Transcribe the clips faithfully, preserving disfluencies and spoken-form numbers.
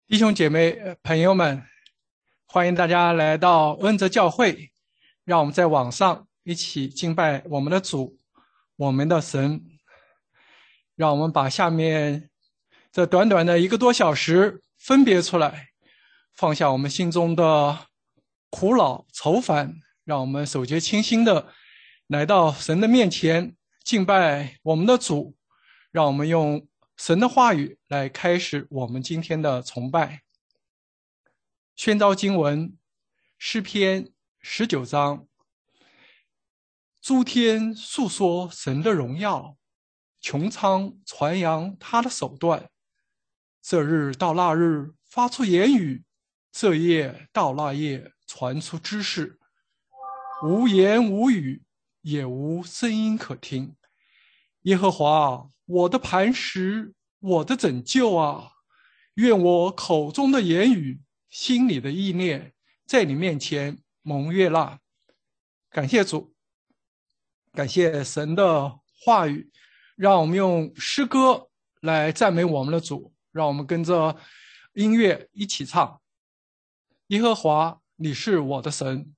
弟兄姐妹、呃朋友们，欢迎大家来到恩泽教会，让我们在网上一起敬拜我们的主，我们的神。让我们把下面这短短的一个多小时分别出来，放下我们心中的苦恼愁烦，让我们手洁清心的来到神的面前敬拜我们的主。让我们用神的话语来开始我们今天的崇拜。宣召经文诗篇十九章，诸天述说神的荣耀，穹苍传扬他的手段。这日到那日发出言语，这夜到那夜传出知识。无言无语，也无声音可听。耶和华，我的磐石，我的拯救啊，愿我口中的言语，心里的意念，在你面前蒙悦纳。感谢主，感谢神的话语，让我们用诗歌来赞美我们的主。让我们跟着音乐一起唱：耶和华，你是我的神。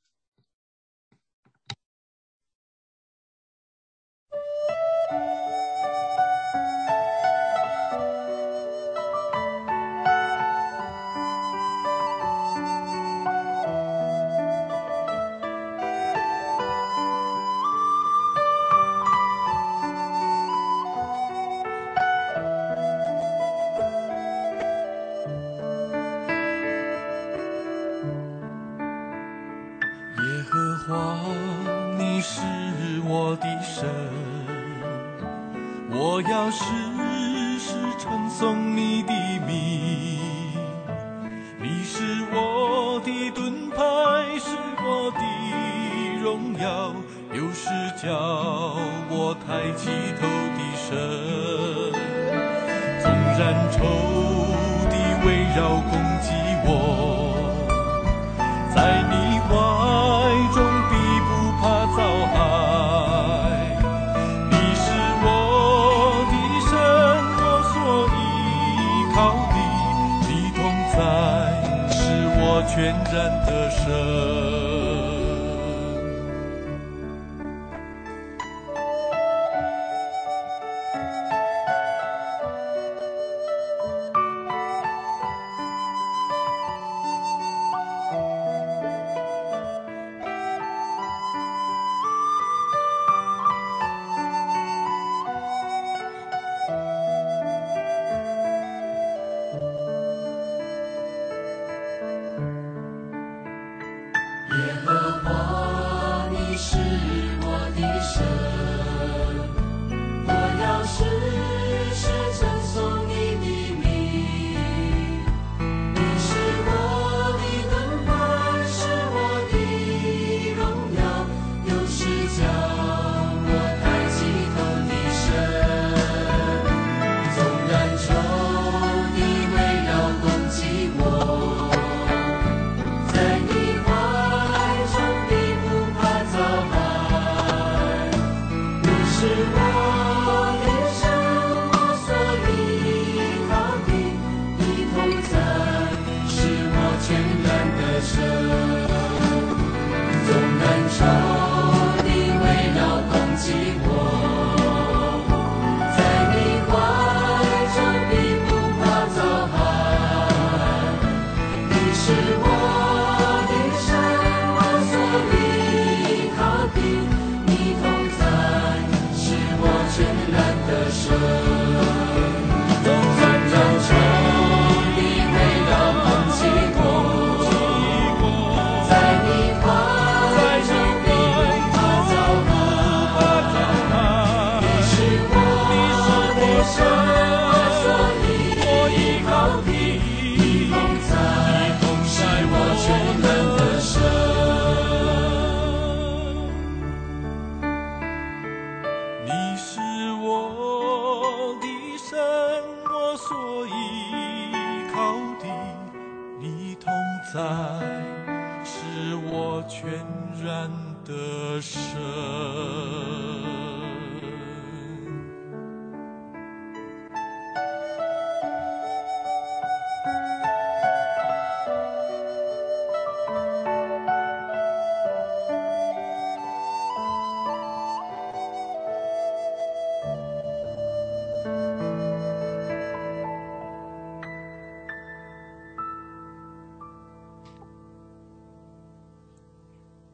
耶和华，你是我的神，我要时时称颂你的名。你是我的盾牌，是我的荣耀，又是叫我抬起头的神。纵然仇敌围绕攻击我，在你怀中必不怕遭害。你是我的神，我所依靠的，你同在是我全然的神。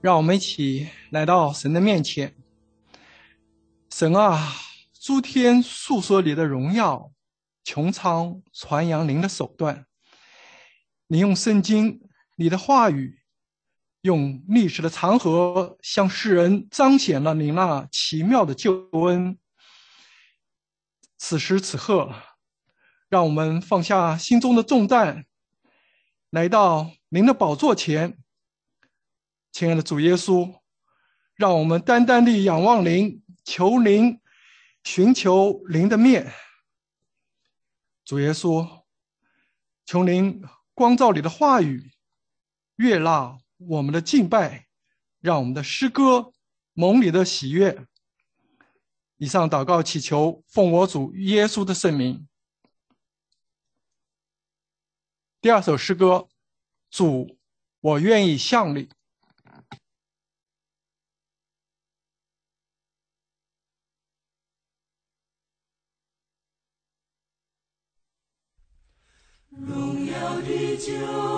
让我们一起来到神的面前。神啊，诸天诉说你的荣耀，穹苍传扬您的手段。你用圣经，你的话语，用历史的长河向世人彰显了你那奇妙的救恩。此时此刻，让我们放下心中的重担，来到您的宝座前。亲爱的主耶稣，让我们单单地仰望您，求您，寻求您的面。主耶稣，求您光照你的话语，悦纳我们的敬拜，让我们的诗歌蒙你的喜悦。以上祷告祈求，奉我主耶稣的圣名。第二首诗歌，主，我愿意向你。 荣耀的救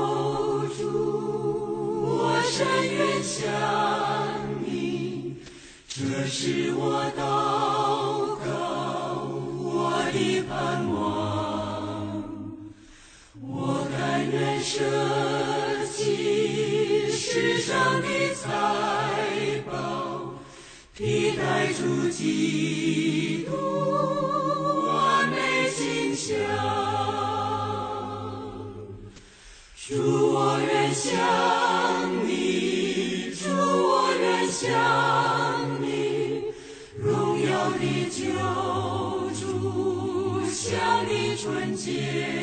主，我深愿向你，这是我祷告，我的盼望。我甘愿舍弃世上的财宝，替代主基督，我内心想。主，我愿向你，主，我愿向你，荣耀的救主，向你纯洁。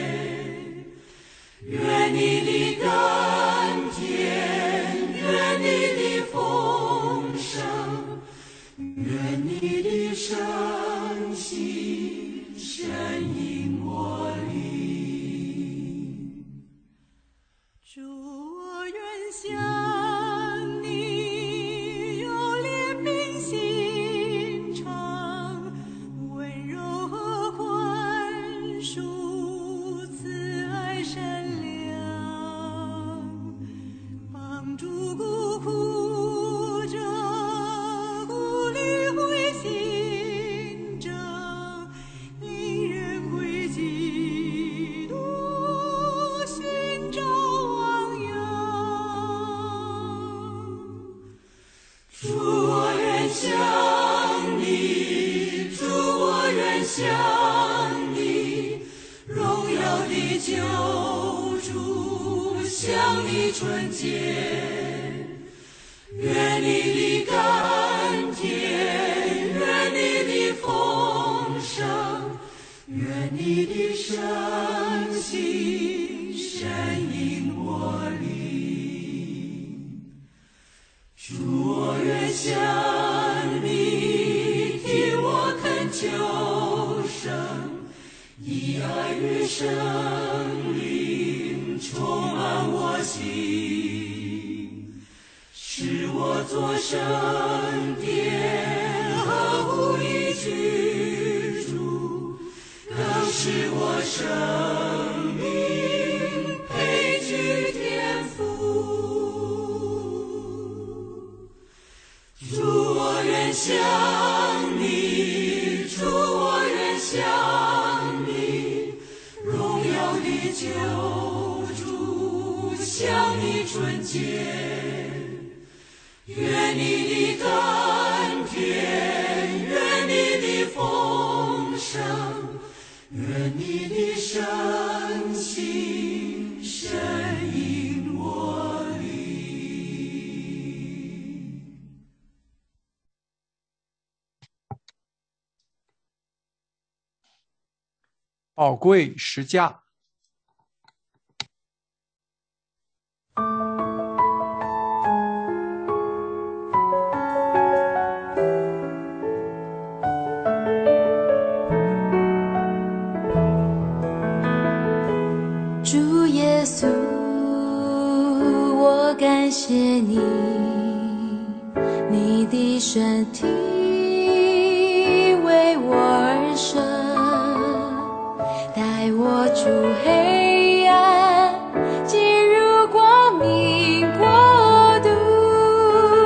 愿你的甘甜，愿你的丰盛，愿你的圣心深引我灵。主，我愿向你，有怜悯心肠，温柔和宽恕，慈爱善良，帮助孤苦者，鼓励灰心者，令人归基督，寻找望仰。主，我愿向你，主，我愿向你，荣耀的救主，向你纯洁。愿你的甘甜，愿你的丰盛，愿你的圣心深引我灵。主，我愿向你，听我恳求声，以爱与生灵充满我心，使我作圣殿，合乎一居住，更使我生命配居天父。主，我愿向你，主，我愿向你，荣耀的救主，向你纯洁。愿你的甘甜，愿你的丰盛，愿你的圣心深引我灵。 宝贵十架。 主耶稣，我感谢你，你的身体为我而生，带我出黑暗，进入光明国度。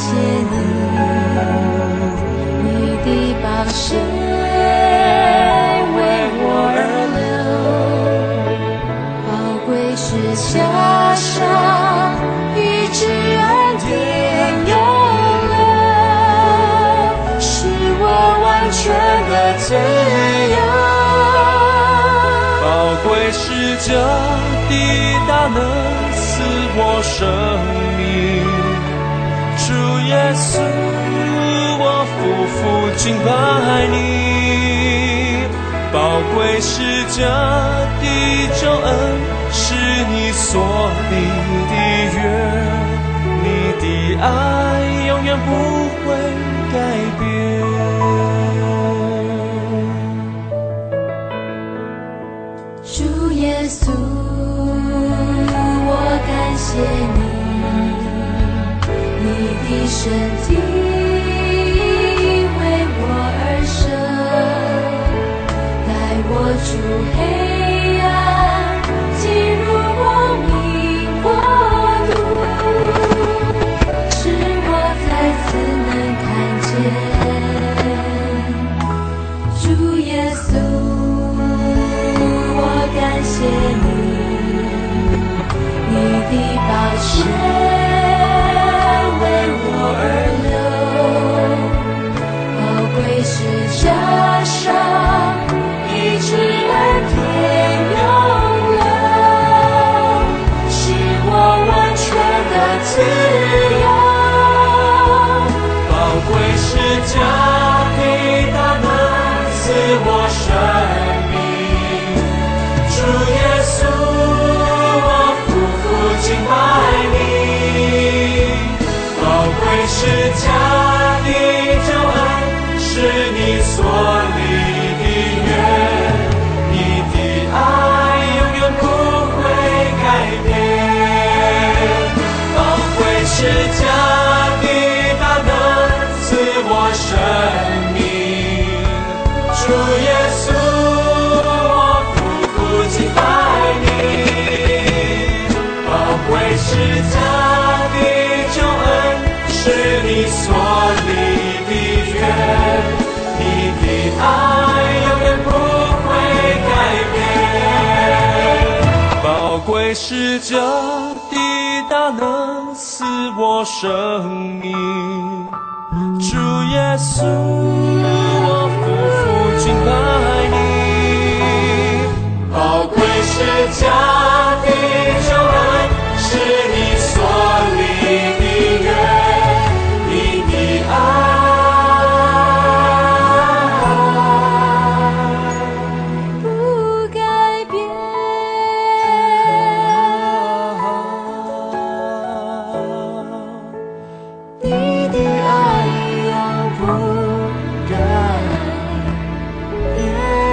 谢你，你的宝血为我而流，宝贵是加上医治恩典永留，使我完全的自由。 宝贵是这的大能赐我生命，主耶稣，我夫妇敬拜你。宝贵是这的救恩，是你所立的约，你的爱永远不会改变。 主耶稣，我感谢你，你的身体为我而生，带我出黑暗，进入光明国度，使我再次能看见主耶稣。感谢你，你的宝血为我而流，宝贵是加上医治恩典永留，使我完全的自由。 宝贵是这的大能赐我生命，主耶稣，我夫妇敬拜你。宝贵是家的救恩，是你所立的约，你的爱永远不会改变。宝贵是家的大能赐我生命，主耶稣，敬拜你。宝贵是家的救恩，是你所立的约，你的爱永远不会改变。宝贵是这的大能赐我生命，主耶稣，我夫妇敬拜你。宝贵是家的救恩，是你所立的约，你的爱不改变，你的爱永不改变。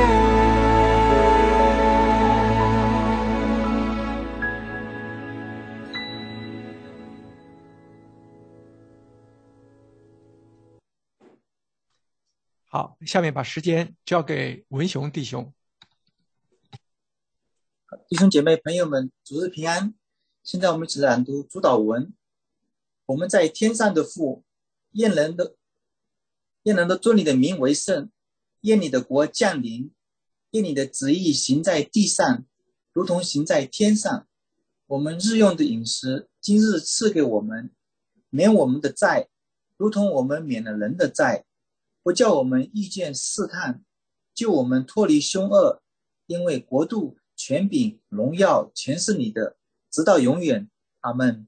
好，下面把时间交给文雄弟兄。 弟兄姐妹朋友们，主日平安。现在我们一起朗读主祷文。我们在天上的父，愿人的愿人的尊你的名为圣，愿你的国降临，愿你的旨意行在地上，如同行在天上。我们日用的饮食，今日赐给我们，免我们的债，如同我们免了人的债，不叫我们遇见试探，救我们脱离凶恶，因为国度、权柄、荣耀全是你的，直到永远。阿们。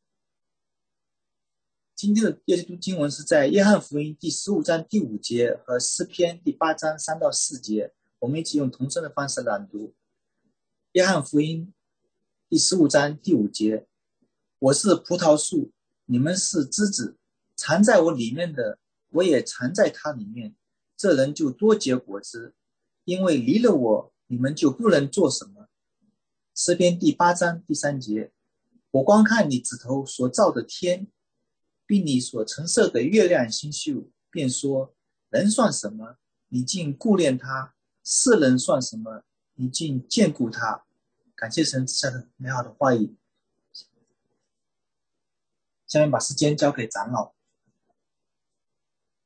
今天的耶稣经文是在约翰福音第十五章第五节和诗篇第八章三到四节，我们一起用同声的方式朗读。约翰福音第十五章第五节，我是葡萄树，你们是枝子，藏在我里面的，我也藏在他里面，这人就多结果子，因为离了我，你们就不能做什么。诗篇第八章第三节，我观看你指头所造的天，并你所陈设的月亮星宿，便说，人算什么，你竟顾念他；世人算什么，你竟眷顾他。感谢神赐下的美好的话语。下面把时间交给长老。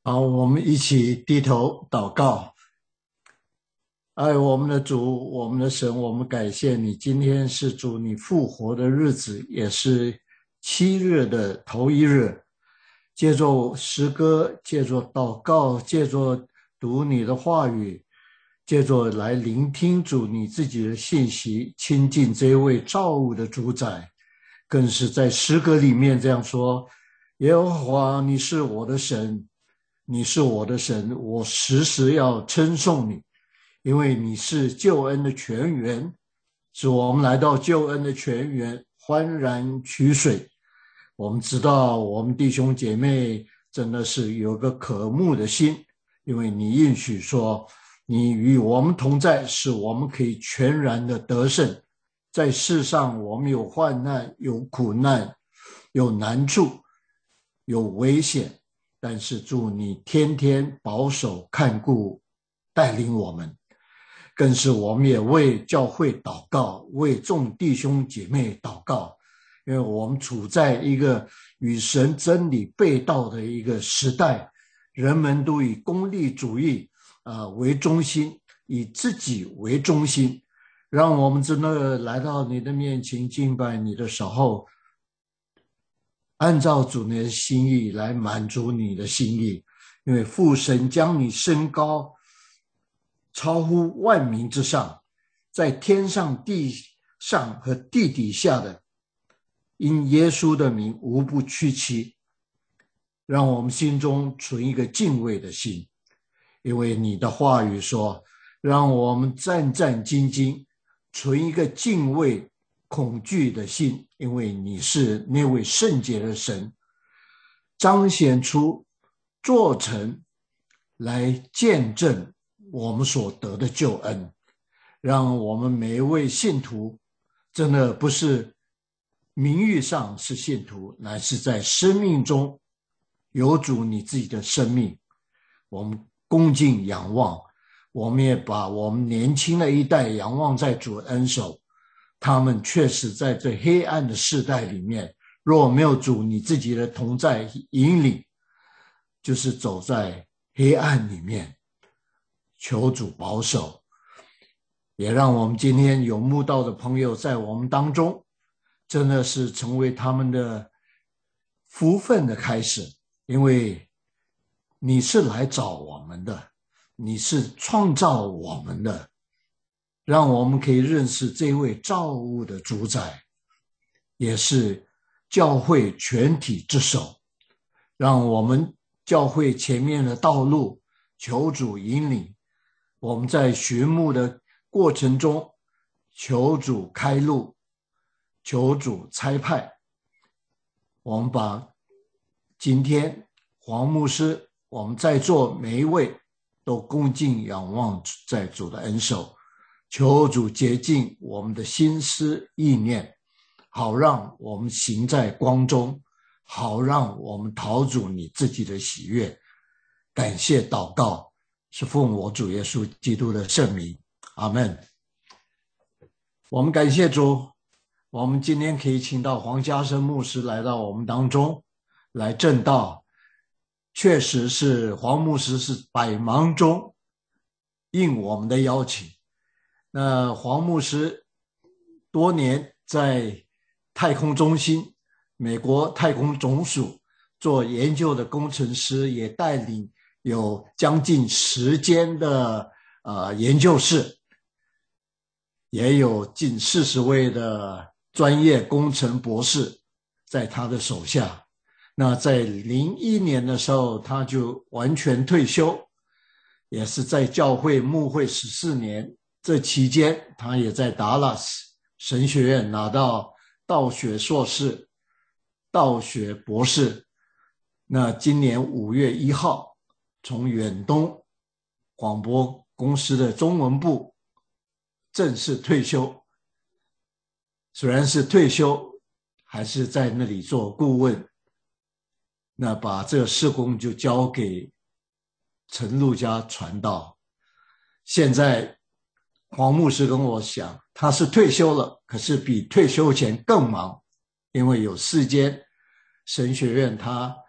好，我们一起低头祷告。爱我们的主，我们的神，我们感谢你，今天是主你复活的日子，也是七日的头一日。借着诗歌，借着祷告，借着读你的话语，借着来聆听主你自己的信息，亲近这位造物的主宰。更是在诗歌里面这样说：耶和华，你是我的神，你是我的神，我时时要称颂你，因为你是救恩的泉源，使我们来到救恩的泉源，欢然取水。我们知道我们弟兄姐妹真的是有个渴慕的心，因为你应许说，你与我们同在，使我们可以全然的得胜。在世上我们有患难，有苦难，有难处，有危险，但是主你天天保守看顾带领我们。更是我们也为教会祷告，为众弟兄姐妹祷告，因为我们处在一个与神真理背道的一个时代，人们都以功利主义、呃、为中心，以自己为中心。让我们真的来到你的面前敬拜你的时候，按照主你的心意来满足你的心意，因为父神将你升高超乎万民之上，在天上地上和地底下的，因耶稣的名无不屈膝。让我们心中存一个敬畏的心，因为你的话语说，让我们战战兢兢，存一个敬畏恐惧的心，因为你是那位圣洁的神，彰显出做成来见证我们所得的救恩。让我们每一位信徒真的不是名誉上是信徒，乃是在生命中有主你自己的生命。我们恭敬仰望，我们也把我们年轻的一代仰望在主恩手，他们确实在这黑暗的世代里面，若没有主你自己的同在引领，就是走在黑暗里面。求主保守，也让我们今天有慕道的朋友在我们当中，真的是成为他们的福分的开始，因为你是来找我们的，你是创造我们的，让我们可以认识这位造物的主宰，也是教会全体之首。让我们教会前面的道路求主引领，我们在寻牧的过程中求主开路，求主差派。我们把今天黄牧师，我们在座每一位都恭敬仰望在主的恩手，求主洁净我们的心思意念，好让我们行在光中，好让我们讨主你自己的喜悦。感谢祷告，是奉我主耶稣基督的圣名，阿们。我们感谢主，我们今天可以请到黄家生牧师来到我们当中来证道。确实是黄牧师是百忙中应我们的邀请。那黄牧师多年在太空中心、美国太空总署做研究的工程师，也带领有将近十间的呃研究室，也有近四十位的专业工程博士在他的手下。那在零一年的时候，他就完全退休，也是在教会牧会十四年。这期间，他也在达拉斯神学院拿到道学硕士、道学博士。那今年五月一号，从远东广播公司的中文部正式退休。虽然是退休，还是在那里做顾问。那把这个事工就交给陈路家传道。现在黄牧师跟我讲，他是退休了，可是比退休前更忙，因为有四间神学院他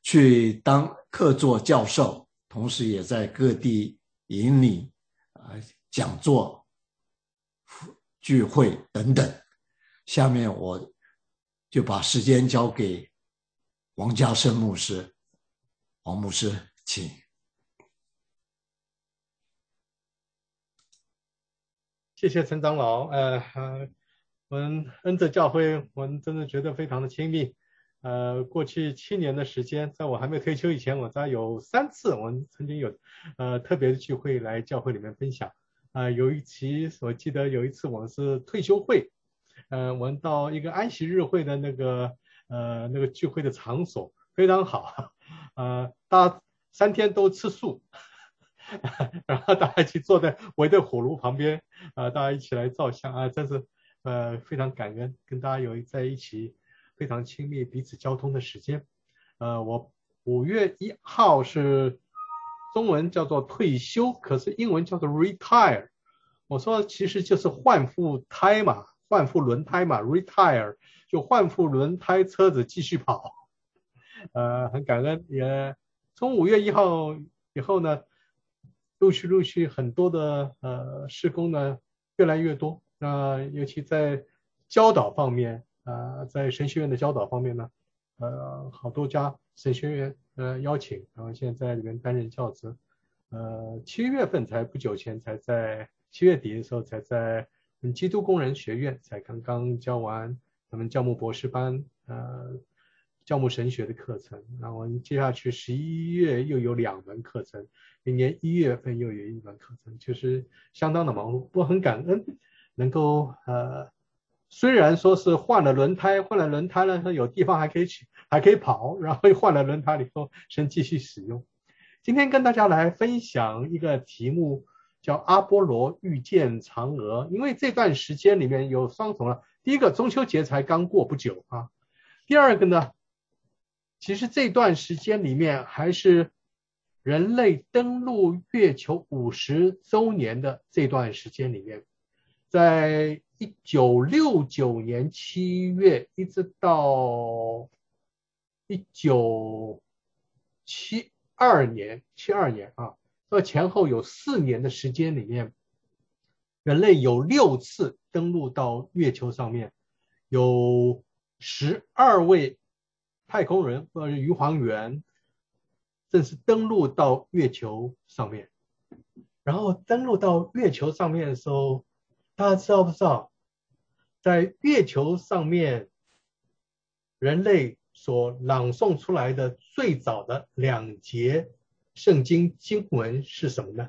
去当客座教授，同时也在各地引领啊、呃、讲座、聚会等等。下面我就把时间交给王家生牧师，王牧师，请。 谢谢陈长老，呃呃，我们恩泽教会，我们真的觉得非常的亲密。呃，过去七年的时间，在我还没退休以前，我大概有三次，我们曾经有呃特别的聚会来教会里面分享。啊、呃，有一期我记得有一次我们是退休会，呃，我们到一个安息日会的那个呃那个聚会的场所，非常好，呃，大家三天都吃素。然后大家一起坐在围着火炉旁边，啊、呃，大家一起来照相啊，真是呃非常感恩，跟大家有在一起非常亲密彼此交通的时间。呃，我五月一号是中文叫做退休，可是英文叫做 retire。我说其实就是换副胎嘛，换副轮胎嘛 ，retire 就换副轮胎，车子继续跑。呃，很感恩，也从五月一号以后呢。陆续陆续很多的呃事工呢越来越多，那、呃、尤其在教导方面啊、呃，在神学院的教导方面呢，呃好多家神学院呃邀请，然后现在在里面担任教职，呃七月份才不久前才在七月底的时候才在嗯基督工人学院才刚刚教完咱们教牧博士班呃教牧神学的课程，然后我们接下去十一月又有两门课程。明年一月份又有一门课程，就是相当的忙碌。不过很感恩能够呃，虽然说是换了轮胎，换了轮胎了，有地方还可以去，还可以跑，然后换了轮胎以后，神继续使用。今天跟大家来分享一个题目，叫阿波罗遇见嫦娥。因为这段时间里面有双重了，第一个中秋节才刚过不久啊，第二个呢，其实这段时间里面还是人类登陆月球五十周年的这段时间里面，在一九六九年七月一直到一九七二年七二年啊，这前后有四年的时间里面，人类有六次登陆到月球上面，有十二位太空人或者宇航员正式登陆到月球上面。然后登陆到月球上面的时候，大家知道不知道，在月球上面人类所朗诵出来的最早的两节圣经经文是什么呢？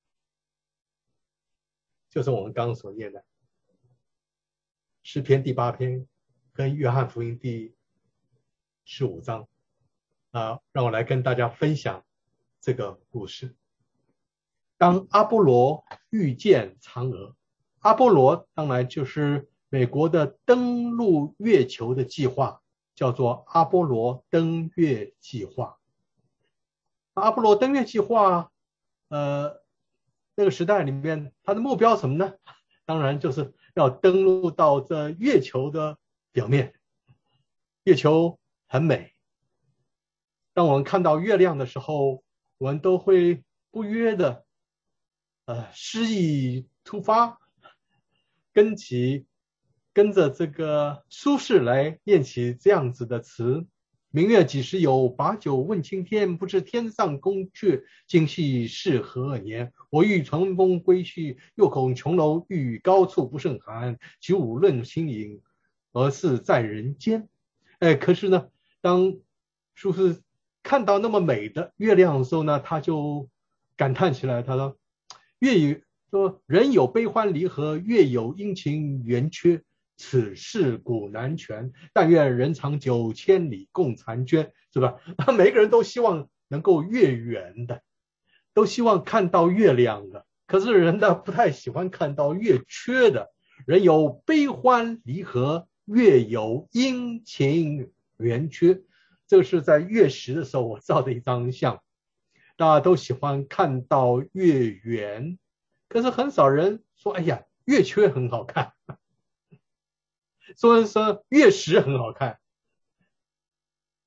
就是我们刚刚所念的诗篇第八篇跟约翰福音第十五章啊，让我来跟大家分享这个故事。当阿波罗遇见嫦娥，阿波罗当然就是美国的登陆月球的计划，叫做阿波罗登月计划。阿波罗登月计划呃，那个时代里面它的目标什么呢？当然就是要登陆到这月球的表面。月球很美，当我们看到月亮的时候，我们都会不约的呃，诗意突发，跟起跟着这个苏轼来念起这样子的词：明月几时有，把酒问青天，不知天上宫阙，今夕是何年？我欲乘风归去，又恐琼楼玉宇高处不胜寒。举午论星影，而是在人间。哎，可是呢，当苏轼看到那么美的月亮的时候呢，他就感叹起来，他说月有说人有悲欢离合，月有阴晴圆缺，此事古难全。但愿人长久，千里共婵娟，是吧？每个人都希望能够月圆的，都希望看到月亮的。可是人呢，不太喜欢看到月缺的。人有悲欢离合，月有阴晴圆缺。这是在月食的时候我照的一张相，大家都喜欢看到月圆，可是很少人说哎呀月缺很好看，所以说月食很好看。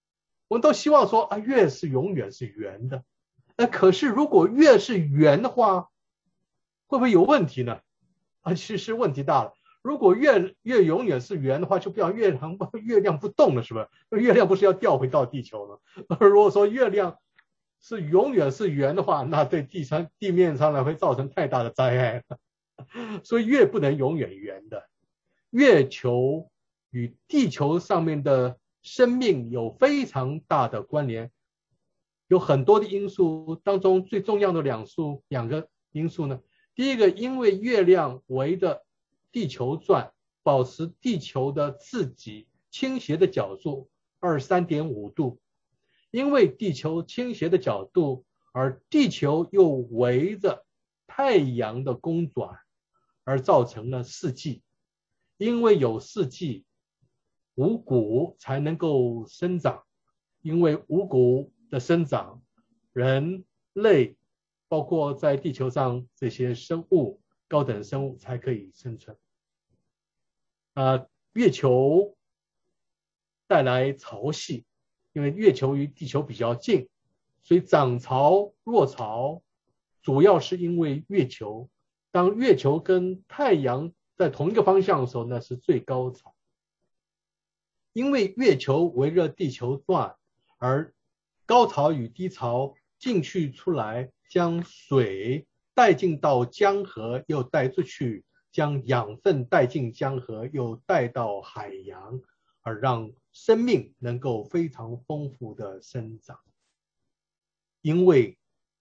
我们都希望说啊，月是永远是圆的。呃，可是如果月是圆的话，会不会有问题呢？啊，其实问题大了。如果月月永远是圆的话，就表示月亮月亮不动了，是吧？月亮不是要掉回到地球了？而如果说月亮是永远是圆的话，那对地上地面上来会造成太大的灾害了。所以月不能永远圆的。月球与地球上面的生命有非常大的关联，有很多的因素，当中最重要的两数两个因素呢。第一个，因为月亮围着地球转，保持地球的自己倾斜的角度二十三点五度，因为地球倾斜的角度，而地球又围着太阳的公转，而造成了四季。因为有四季，五谷才能够生长，因为五谷的生长，人类包括在地球上这些生物，高等生物才可以生存。呃，月球带来潮汐，因为月球与地球比较近，所以涨潮落潮主要是因为月球。当月球跟太阳在同一个方向的时候，那是最高潮。因为月球围着地球转，而高潮与低潮进去出来，将水带进到江河，又带出去，将养分带进江河，又带到海洋，而让生命能够非常丰富的生长。因为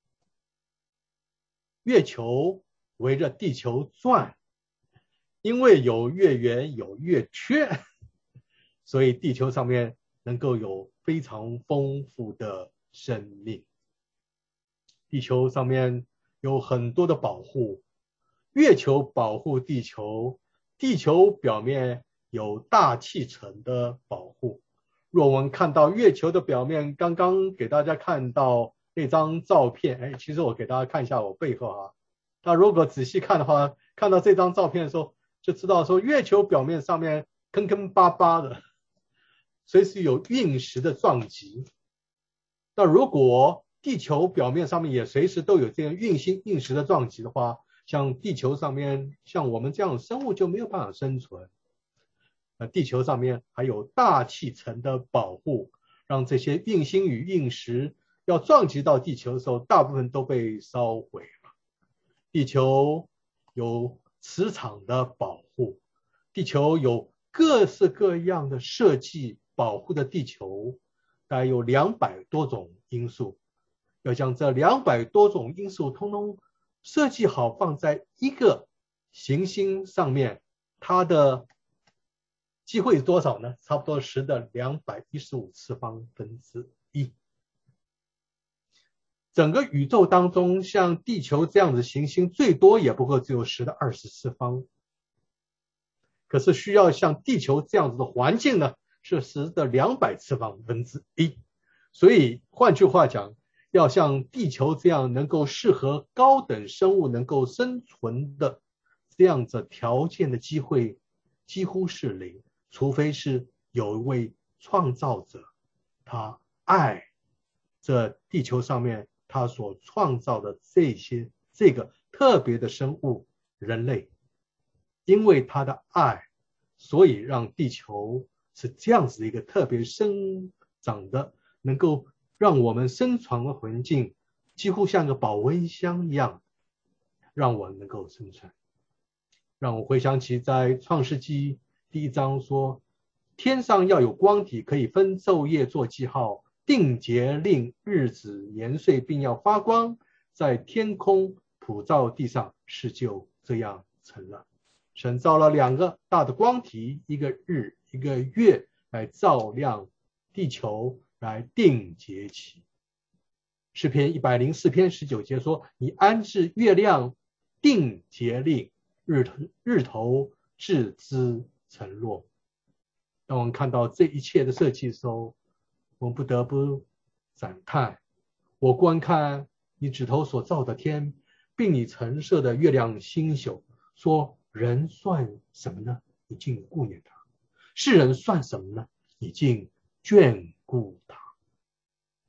月球围着地球转，因为有月圆有月缺，所以地球上面能够有非常丰富的生命。地球上面有很多的保护，月球保护地球，地球表面有大气层的保护。若我们看到月球的表面，刚刚给大家看到那张照片，哎，其实我给大家看一下我背后啊，那如果仔细看的话，看到这张照片的时候，就知道说月球表面上面坑坑巴巴的，随时有陨石的撞击。那如果地球表面上面也随时都有这样陨星陨石的撞击的话，像地球上面像我们这样的生物就没有办法生存。那地球上面还有大气层的保护，让这些陨星与陨石要撞击到地球的时候，大部分都被烧毁了。地球有磁场的保护，地球有各式各样的设计保护的地球，大概有两百多种因素。要将这两百多种因素通通设计好，放在一个行星上面，它的机会是多少呢？差不多十的两百一十五次方分之一。整个宇宙当中，像地球这样的行星，最多也不过只有十的二十次方。可是需要像地球这样子的环境呢，是十的两百次方分之一。所以换句话讲，要像地球这样能够适合高等生物能够生存的这样子条件的机会几乎是零，除非是有一位创造者，他爱这地球上面他所创造的这些这个特别的生物人类，因为他的爱，所以让地球是这样子一个特别生长的，能够让我们生存的环境几乎像个保温箱一样，让我们能够生存。让我回想起在创世纪第一章说，天上要有光体，可以分昼夜做记号，定节令日子年岁，并要发光，在天空普照地上，事就这样成了。神造了两个大的光体，一个日一个月，来照亮地球，来定节期。诗篇一百零四篇十九节说，你安置月亮，定节令，日头日头置之承诺。当我们看到这一切的设计的时候，我们不得不赞叹，我观看你指头所造的天，并你陈设的月亮星宿，说人算什么呢？你竟顾念他；世人算什么呢？你竟眷顾他。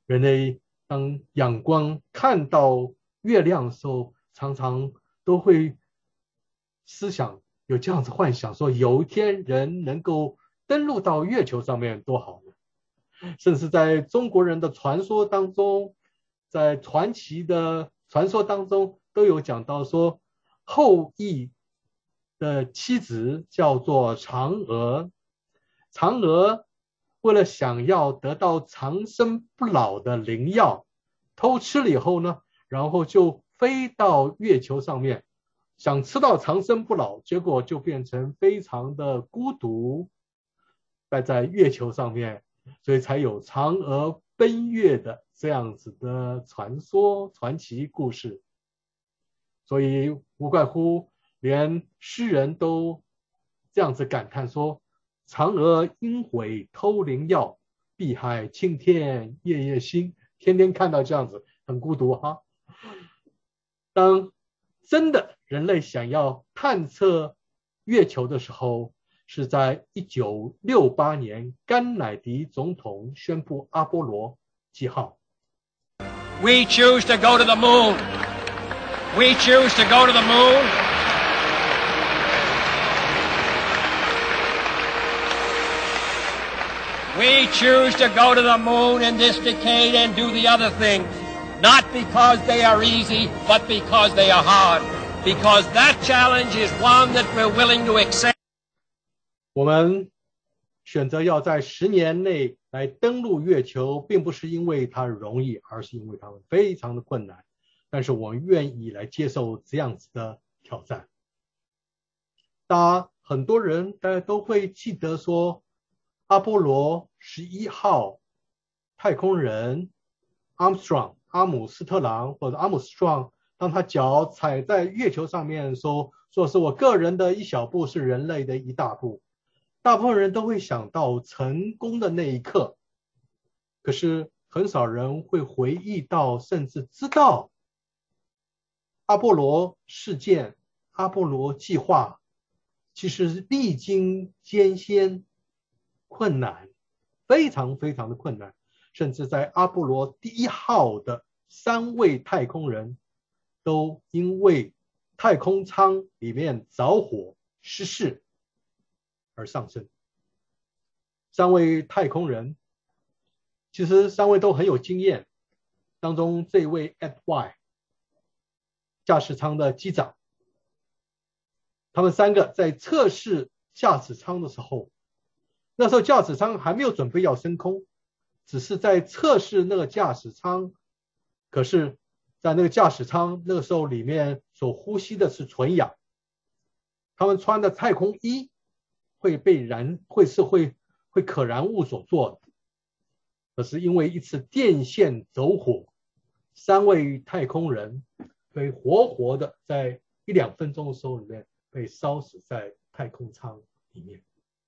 人类当仰光看到月亮的时候，常常都会思想有这样子幻想，说有一天人能够登陆到月球上面多好呢。甚至在中国人的传说当中，在传奇的传说当中都有讲到说，后羿的妻子叫做嫦娥，嫦娥为了想要得到长生不老的灵药，偷吃了以后呢，然后就飞到月球上面，想吃到长生不老，结果就变成非常的孤独，待在月球上面，所以才有嫦娥奔月的这样子的传说传奇故事。所以无怪乎连诗人都这样子感叹说，嫦娥应悔偷灵药，碧海青天夜夜心，天天看到这样子很孤独哈。当真的人类想要探测月球的时候，是在一九六八年甘乃迪总统宣布阿波罗记号。 We choose to go to the moon. We choose to go to the moon. We choose to go to the moon in this decade and do the other things, not because they are easy, but because they are hard. Because that challenge is one that we're willing to accept. 我们选择要在十年内来登陆月球，并不是因为它容易，而是因为它们非常的困难。但是我们愿意来接受这样子的挑战。大家很多人大家都会记得说，阿波罗十一号太空人 Armstrong 阿姆斯特朗或者阿姆斯壮，当他脚踩在月球上面说说是我个人的一小步，是人类的一大步。大部分人都会想到成功的那一刻，可是很少人会回忆到甚至知道阿波罗事件、阿波罗计划其实历经艰辛困难，非常非常的困难，甚至在阿波罗第一号的三位太空人都因为太空舱里面着火失事而丧生。三位太空人其实三位都很有经验，当中这位 Ed Y 驾驶舱的机长，他们三个在测试驾驶舱的时候，那时候驾驶舱还没有准备要升空，只是在测试那个驾驶舱，可是在那个驾驶舱那个时候里面所呼吸的是纯氧，他们穿的太空衣会被燃会是会会可燃物所做的，可是因为一次电线走火，三位太空人被活活的在一两分钟的时候里面被烧死在太空舱里面。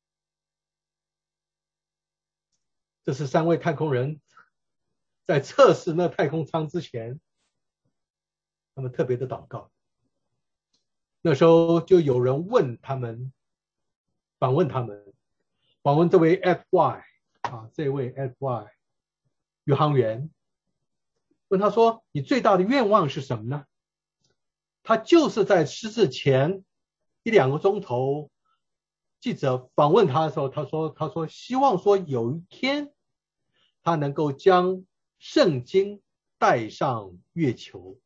这是三位太空人在测试那太空舱之前，他们特别的祷告。那时候就有人问他们，访问他们，访问这位 Ed Y 啊，这位 Ed Y 宇航员，问他说：“你最大的愿望是什么呢？”他就是在失事前一两个钟头，记者访问他的时候，他说：“他说希望说有一天，他能够将圣经带上月球。”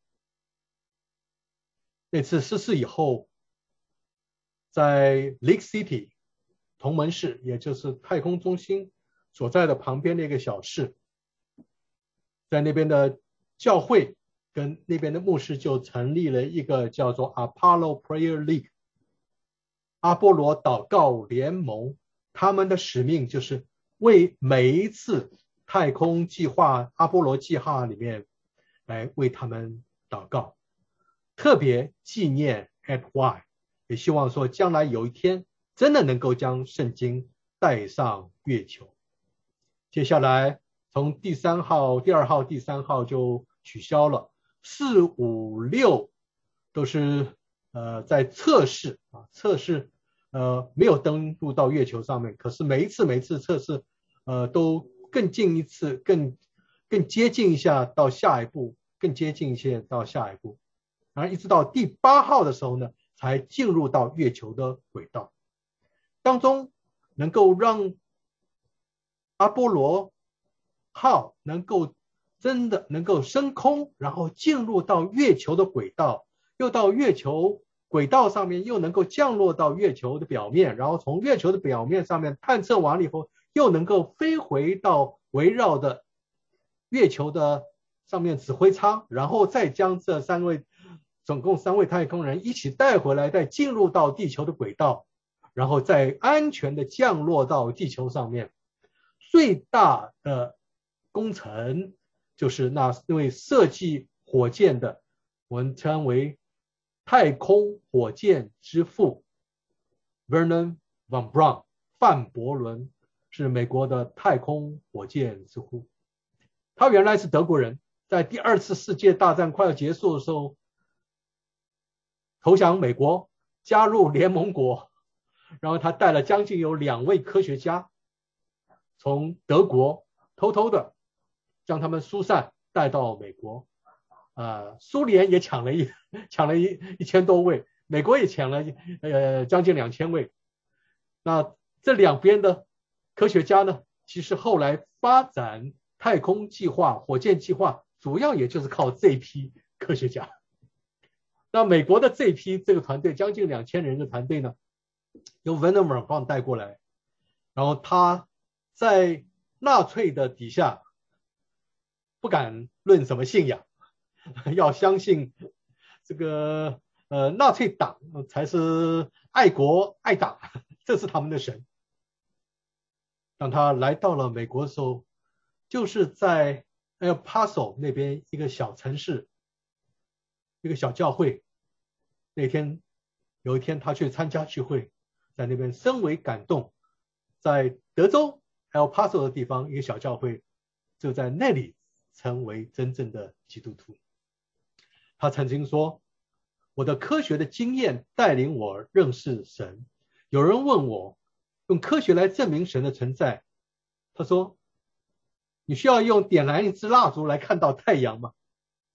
那次失事以后，在 Lake City 同门市，也就是太空中心所在的旁边的一个小市，在那边的教会跟那边的牧师就成立了一个叫做 Apollo Prayer League 阿波罗祷告联盟。他们的使命就是为每一次太空计划阿波罗计划里面来为他们祷告，特别纪念 Ed Y， 也希望说将来有一天真的能够将圣经带上月球。接下来从第三号、第二号、第三号就取消了，四、五、六都是呃在测试啊，测试呃没有登陆到月球上面，可是每一次每一次测试呃都更近一次，更更接近一下到下一步，更接近一些到下一步，然后一直到第八号的时候呢，才进入到月球的轨道当中，能够让阿波罗号能够真的能够升空，然后进入到月球的轨道，又到月球轨道上面又能够降落到月球的表面，然后从月球的表面上面探测完了以后，又能够飞回到围绕的月球的上面指挥舱，然后再将这三位总共三位太空人一起带回来，再进入到地球的轨道，然后再安全的降落到地球上面。最大的工程就是那位设计火箭的，我们称为太空火箭之父 Wernher von Braun 范伯伦，是美国的太空火箭之父。他原来是德国人，在第二次世界大战快要结束的时候投降美国，加入联盟国，然后他带了将近有两位科学家从德国偷偷的将他们疏散带到美国，呃，苏联也抢了一抢了一一千多位，美国也抢了呃将近两千位。那这两边的科学家呢，其实后来发展太空计划、火箭计划，主要也就是靠这一批科学家。那美国的这一批这个团队，将近两千人的团队呢，由 Wernher von Braun 带过来，然后他在纳粹的底下不敢论什么信仰，要相信这个呃纳粹党才是爱国爱党，这是他们的神。当他来到了美国的时候，就是在 El Paso 那边一个小城市，一个小教会。那天有一天他去参加聚会，在那边深为感动，在德州 El Paso 的地方一个小教会，就在那里成为真正的基督徒。他曾经说，我的科学的经验带领我认识神。有人问我用科学来证明神的存在，他说你需要用点燃一支蜡烛来看到太阳吗？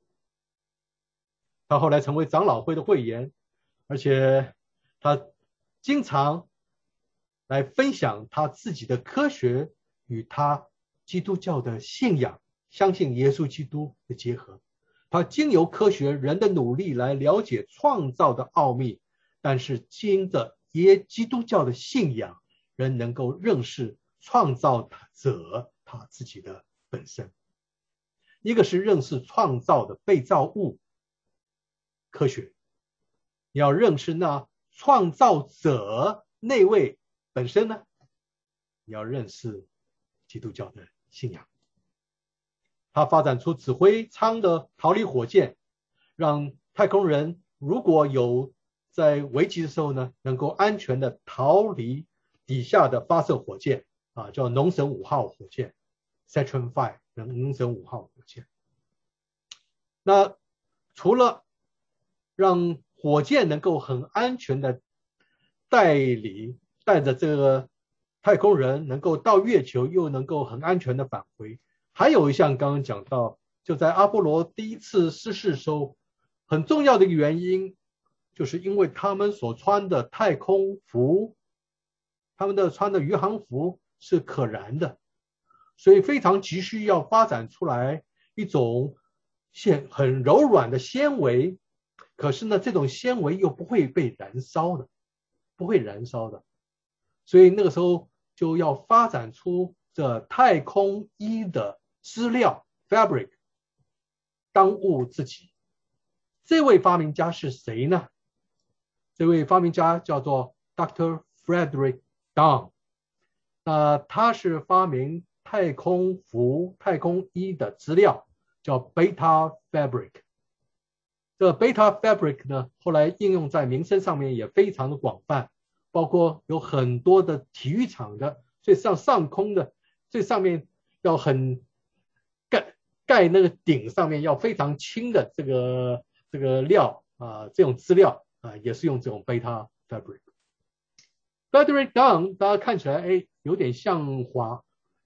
他后来成为长老会的会员，而且他经常来分享他自己的科学与他基督教的信仰，相信耶稣基督的结合。他经由科学人的努力来了解创造的奥秘，但是经着耶基督教的信仰，人能够认识创造者他自己的本身。一个是认识创造的被造物科学，你要认识那创造者那位本身呢，你要认识基督教的信仰。他发展出指挥舱的逃离火箭，让太空人如果有在危急的时候呢，能够安全的逃离底下的发射火箭啊，叫农神五号火箭 Saturn 五农神五号火箭。那除了让火箭能够很安全的带领带着这个太空人能够到月球，又能够很安全的返回，还有一项刚刚讲到，就在阿波罗第一次失事时候，很重要的一个原因就是因为他们所穿的太空服，他们的穿的宇航服是可燃的，所以非常急需要发展出来一种很柔软的纤维，可是呢这种纤维又不会被燃烧的，不会燃烧的，所以那个时候就要发展出这太空衣的织料 fabric 当务之急。这位发明家是谁呢？这位发明家叫做 Doctor Frederick Dawn， 那他是发明太空服太空衣的织料叫 Beta Fabric。 这 Beta Fabric 呢，后来应用在民生上面也非常的广泛，包括有很多的体育场的最上上空的最上面要很盖盖那个顶上面要非常轻的这个这个料啊、呃，这种织料啊、呃，也是用这种 Beta Fabric。Frederick Dawn 大家看起来哎有点像华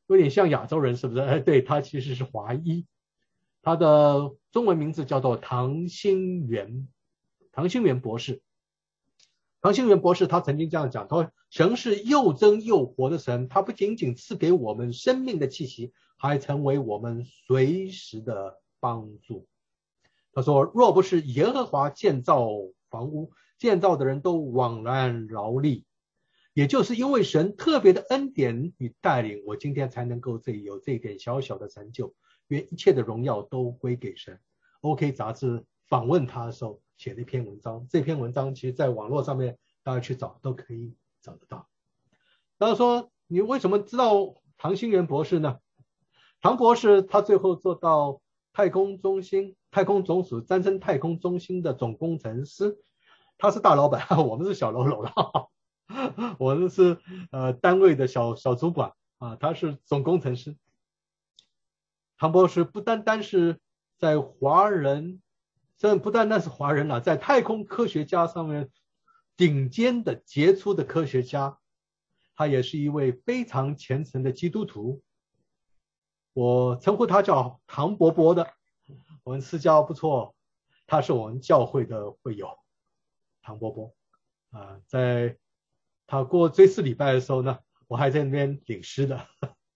有点像亚洲人，是不是？哎，对，他其实是华裔，他的中文名字叫做唐新元，唐新元博士。唐新元博士他曾经这样讲，他说神是又真又活的神，他不仅仅赐给我们生命的气息，还成为我们随时的帮助。他说若不是耶和华建造房屋，建造的人都枉然劳力。也就是因为神特别的恩典与带领，我今天才能够这有这一点小小的成就，愿一切的荣耀都归给神。 OK 杂志访问他的时候写了一篇文章，这篇文章其实在网络上面大家去找都可以找得到。当然说你为什么知道唐新元博士呢？唐博士他最后做到太空中心太空总署詹森太空中心的总工程师，他是大老板，我们是小喽啰了，我们是呃单位的小小主管啊，他是总工程师。唐博士不单单是在华人，这不单单是华人了、啊，在太空科学家上面顶尖的杰出的科学家，他也是一位非常虔诚的基督徒。我称呼他叫唐伯伯的，我们私交不错，他是我们教会的会友，唐伯伯啊，在他过追思礼拜的时候呢，我还在那边领诗的。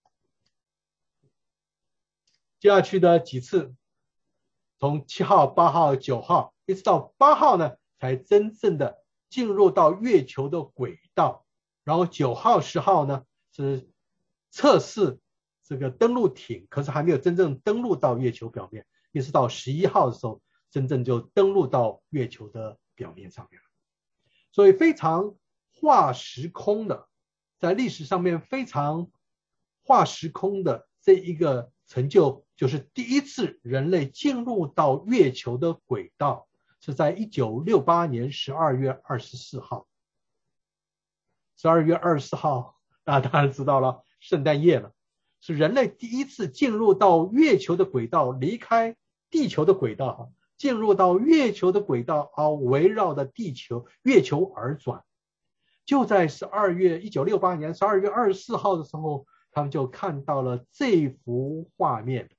接下去的几次，从七号、八号、九号，一直到八号呢，才真正的进入到月球的轨道。然后九号、十号呢是测试这个登陆艇，可是还没有真正登陆到月球表面。一直到十一号的时候，真正就登陆到月球的表面上面了。所以非常划时空的，在历史上面非常划时空的这一个成就，就是第一次人类进入到月球的轨道，是在一九六八年十二月二十四号。十二月二十四号，大家当然知道了，圣诞夜了，是人类第一次进入到月球的轨道，离开地球的轨道，进入到月球的轨道，而围绕着地球月球而转。就在十二月一九六八年十二月二十四号的时候，他们就看到了这幅画面，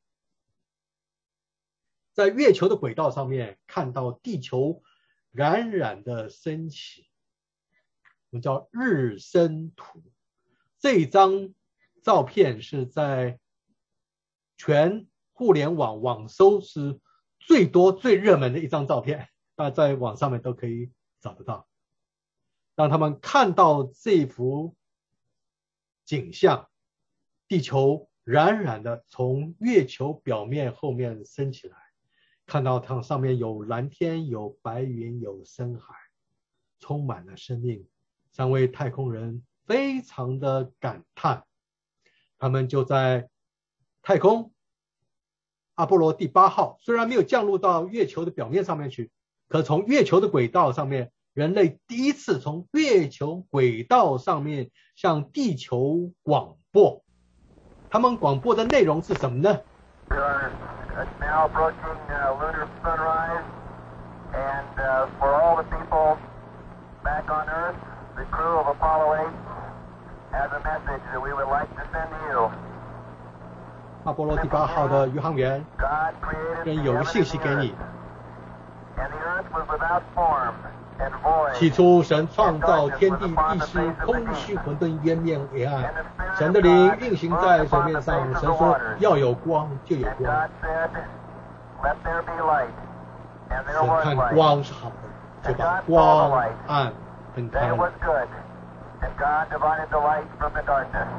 在月球的轨道上面看到地球冉冉的升起，我们叫日升图。这张照片是在全互联网网搜是最多最热门的一张照片，大家在网上面都可以找得到。当他们看到这幅景象，地球冉冉的从月球表面后面升起来，看到它上面有蓝天，有白云，有深海，充满了生命。三位太空人非常的感叹，他们就在太空阿波罗第八号虽然没有降落到月球的表面上面去，可从月球的轨道上面，人类第一次从月球轨道上面向地球广播。他们广播的内容是什么呢？ We are now approaching uh, lunar sunrise, and uh, for all the people back on Earth, the crew of Apollo eight has a message that we would like to send to you. 阿波罗第八号的宇航员 God created 跟 the 有个 heaven 信 and 息 the 给你， earth, and the earth was without form and void. 起初神创造天地，地是空虚混沌，渊面黑暗，神的灵运行在水面上，神说要有光就有 And 光。 God said, "Let there be light." And there 神 was 看 light. 光是好的，就把光暗分开 Then it 了 was。good. And God divided the light from the darkness.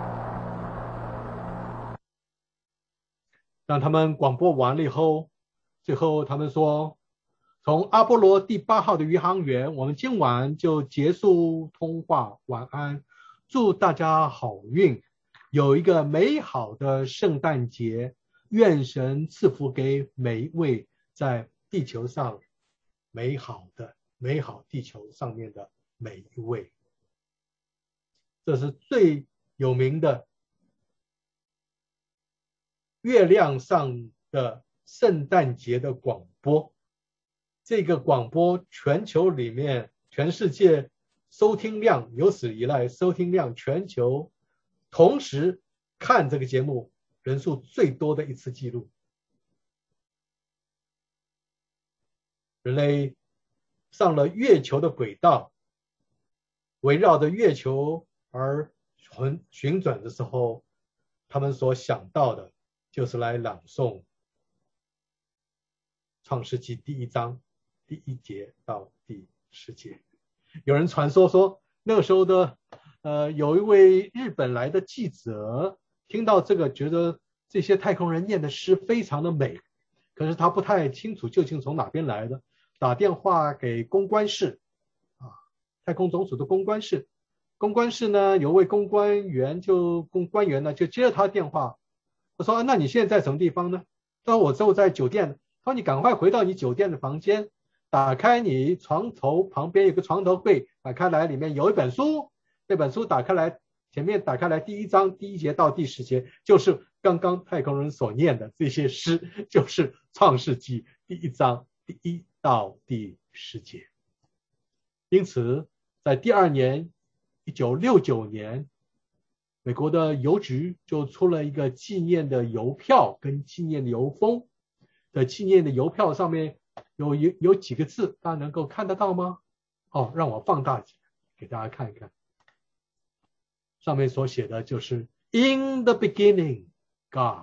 让他们广播完了以后，最后他们说，从阿波罗第八号的宇航员，我们今晚就结束通话，晚安，祝大家好运，有一个美好的圣诞节，愿神赐福给每一位在地球上美好的美好地球上面的每一位。这是最有名的月亮上的圣诞节的广播。这个广播全球里面，全世界收听量有史以来收听量全球同时看这个节目人数最多的一次记录。人类上了月球的轨道，围绕着月球而巡旋转的时候，他们所想到的就是来朗诵创世纪第一章第一节到第十节。有人传说说，那个时候的呃有一位日本来的记者听到这个，觉得这些太空人念的诗非常的美，可是他不太清楚究竟从哪边来的，打电话给公关室啊，太空总署的公关室。公关室呢有位公关员就公关员呢就接了他的电话，我说、啊、那你现在在什么地方呢？他说我就在酒店。他说你赶快回到你酒店的房间，打开你床头旁边有个床头柜，打开来里面有一本书，那本书打开来前面打开来第一章第一节到第十节就是刚刚太空人所念的这些诗，就是创世纪第一章第一到第十节。因此在第二年一九六九年，美国的邮局就出了一个纪念的邮票跟纪念的邮封的纪念的邮票，上面有有有几个字，大家能够看得到吗？哦，让我放大给大家看一看。上面所写的就是 In the beginning, God.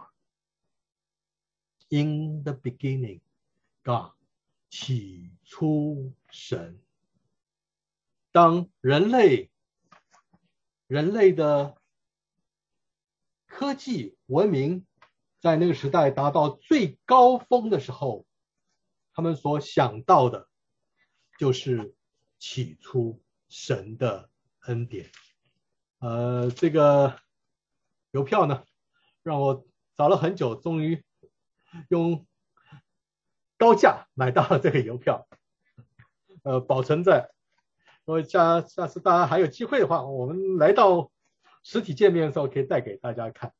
In the beginning, God. 起初神。当人类人类的科技文明在那个时代达到最高峰的时候，他们所想到的就是起初神的恩典。呃，这个邮票呢，让我找了很久，终于用高价买到了这个邮票，呃，保存在。如果下下次大家还有机会的话，我们来到实体见面的时候可以带给大家看。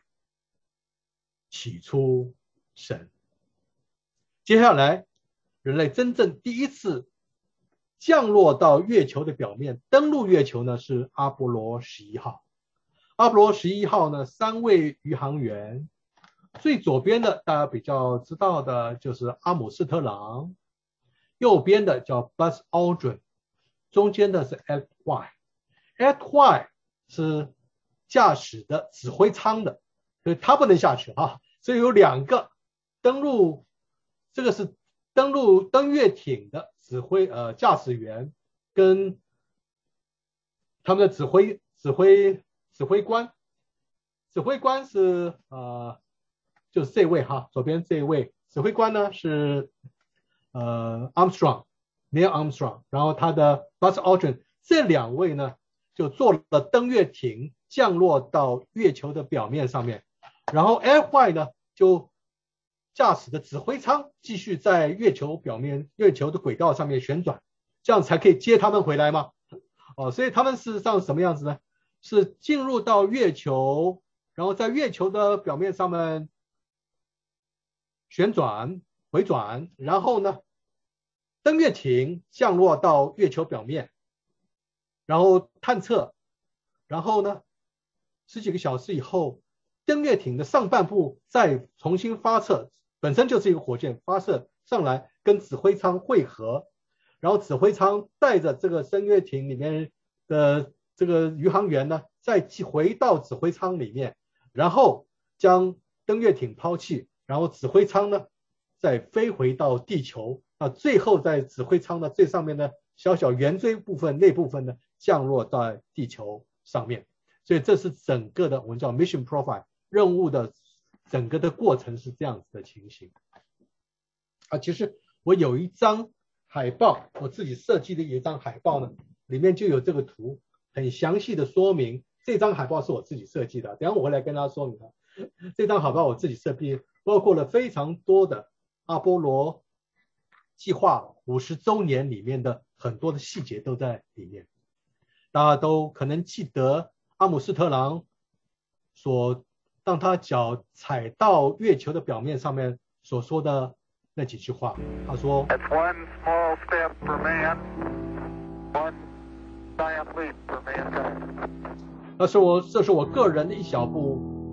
起初神。接下来人类真正第一次降落到月球的表面，登陆月球呢是阿波罗十一号。阿波罗十一号呢，三位宇航员，最左边的大家比较知道的就是阿姆斯特朗，右边的叫 Buzz Aldrin， 中间的是 Ed White。Ed White 是驾驶的指挥舱的，所以他不能下去啊。所以有两个登陆，这个是登陆登月艇的指挥呃驾驶员跟他们的指挥指挥指挥官，指挥官是呃就是这位哈，左边这位指挥官呢是呃 Armstrong Neil Armstrong， 然后他的 Buzz Aldrin， 这两位呢就坐了登月艇降落到月球的表面上面，然后 Ed White 呢就驾驶的指挥舱继续在月球表面月球的轨道上面旋转，这样才可以接他们回来吗？哦，所以他们事实上什么样子呢？是进入到月球，然后在月球的表面上面旋转回转，然后呢登月艇降落到月球表面，然后探测，然后呢十几个小时以后，登月艇的上半部再重新发射，本身就是一个火箭发射上来跟指挥舱汇合，然后指挥舱带着这个登月艇里面的这个宇航员呢再回到指挥舱里面，然后将登月艇抛弃，然后指挥舱呢再飞回到地球，啊，最后在指挥舱的最上面的小小圆锥部分那部分呢降落在地球上面。所以这是整个的我们叫 mission profile 任务的整个的过程是这样子的情形啊。其实我有一张海报，我自己设计的一张海报呢，里面就有这个图，很详细的说明。这张海报是我自己设计的，等一下我会来跟大家说明它。这张海报我自己设计，包括了非常多的阿波罗计划五十周年里面的很多的细节都在里面。大家都可能记得阿姆斯特朗所让他脚踩到月球的表面上面所说的那几句话。他说 It's one small step for man, one giant leap for mankind. 那是我这是我个人的一小步，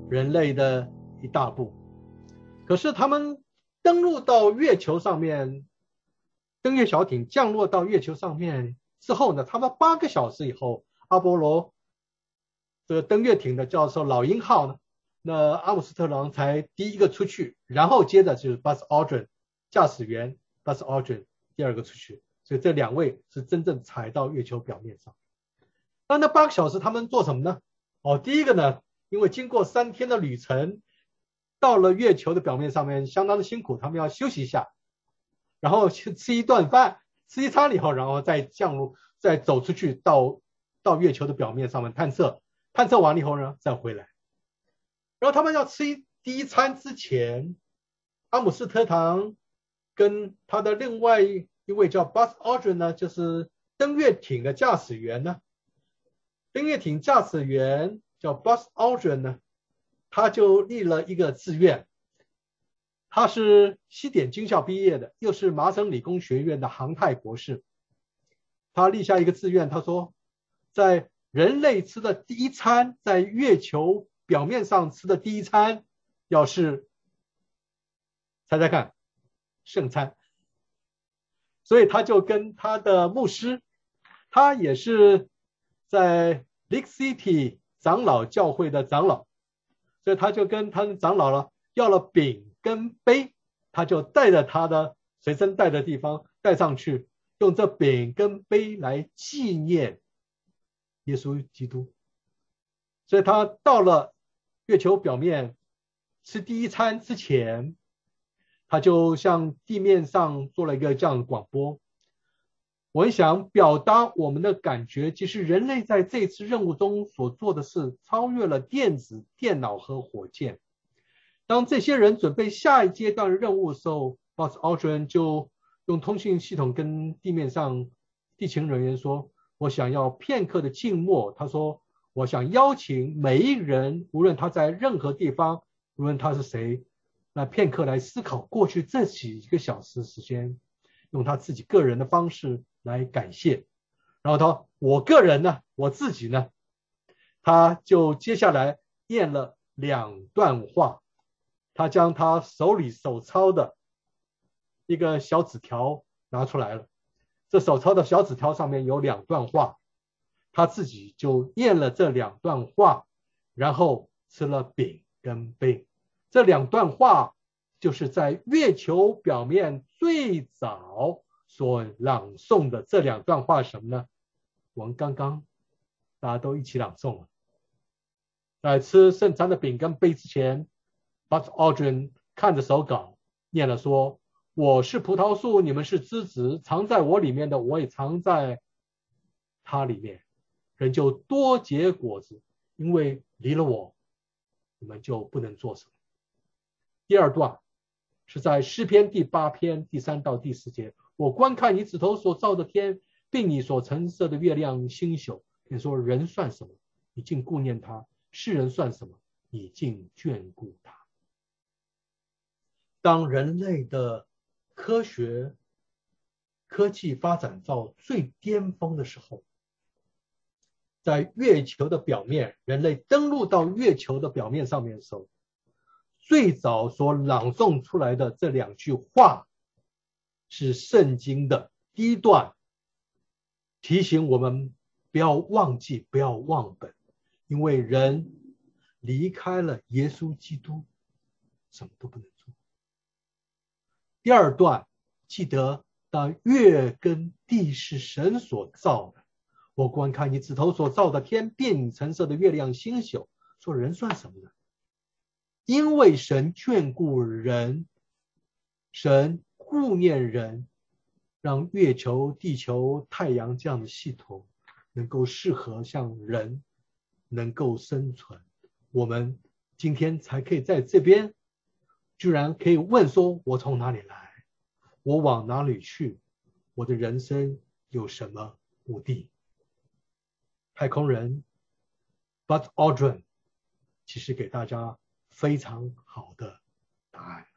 人类的一大步。可是他们登陆到月球上面，登月小艇降落到月球上面之后呢，他们八个小时以后，阿波罗这个登月艇的叫做老鹰号呢，那阿姆斯特朗才第一个出去，然后接着就是 Buzz Aldrin 驾驶员 Buzz Aldrin 第二个出去，所以这两位是真正踩到月球表面上。那那八个小时他们做什么呢？哦，第一个呢，因为经过三天的旅程，到了月球的表面上面相当的辛苦，他们要休息一下，然后去吃一顿饭，吃一餐以后，然后再降落，再走出去到到月球的表面上面探测，探测完了以后呢，再回来。然后他们要吃一第一餐之前，阿姆斯特朗跟他的另外一位叫 Buzz Aldrin 呢，就是登月艇的驾驶员呢，登月艇驾驶员叫 Buzz Aldrin 呢，他就立了一个志愿。他是西点军校毕业的，又是麻省理工学院的航太博士。他立下一个志愿，他说在人类吃的第一餐，在月球表面上吃的第一餐，要是猜猜看，圣餐。所以他就跟他的牧师，他也是在 Lake City 长老教会的长老，所以他就跟他的长老了要了饼跟杯，他就带着他的随身带的地方带上去，用这饼跟杯来纪念耶稣基督。所以他到了月球表面吃第一餐之前，他就向地面上做了一个这样的广播。我很想表达我们的感觉，其实人类在这次任务中所做的事超越了电子、电脑和火箭。当这些人准备下一阶段的任务的时候， Buzz Aldrin 就用通讯系统跟地面上地勤人员说，我想要片刻的静默。他说，我想邀请每一人，无论他在任何地方，无论他是谁，那片刻来思考过去这几个小时时间，用他自己个人的方式来感谢。然后他我个人呢，我自己呢，他就接下来念了两段话。他将他手里手抄的一个小纸条拿出来了，这手抄的小纸条上面有两段话，他自己就念了这两段话，然后吃了饼跟杯。这两段话就是在月球表面最早所朗诵的。这两段话是什么呢？我们刚刚大家都一起朗诵了。在吃圣餐的饼跟杯之前， Buzz Aldrin 看着手稿念了说，我是葡萄树，你们是枝子，藏在我里面的，我也藏在它里面，人就多结果子，因为离了我，你们就不能做什么。第二段是在诗篇第八篇第三到第四节，我观看你指头所造的天，并你所陈设的月亮星宿，你说人算什么，你竟顾念他；世人算什么，你竟眷顾他。当人类的科学科技发展到最巅峰的时候，在月球的表面，人类登陆到月球的表面上面的时候，最早所朗诵出来的这两句话是圣经的第一段，提醒我们不要忘记，不要忘本，因为人离开了耶稣基督，什么都不能做。第二段，记得那月跟地是神所造的，我观看你指头所造的天，并你陈设的月亮星宿，说人算什么呢？因为神眷顾人，神顾念人，让月球、地球、太阳这样的系统能够适合像人能够生存。我们今天才可以在这边居然可以问说，我从哪里来，我往哪里去，我的人生有什么目的？太空人 Buzz Aldrin 其实给大家非常好的答案。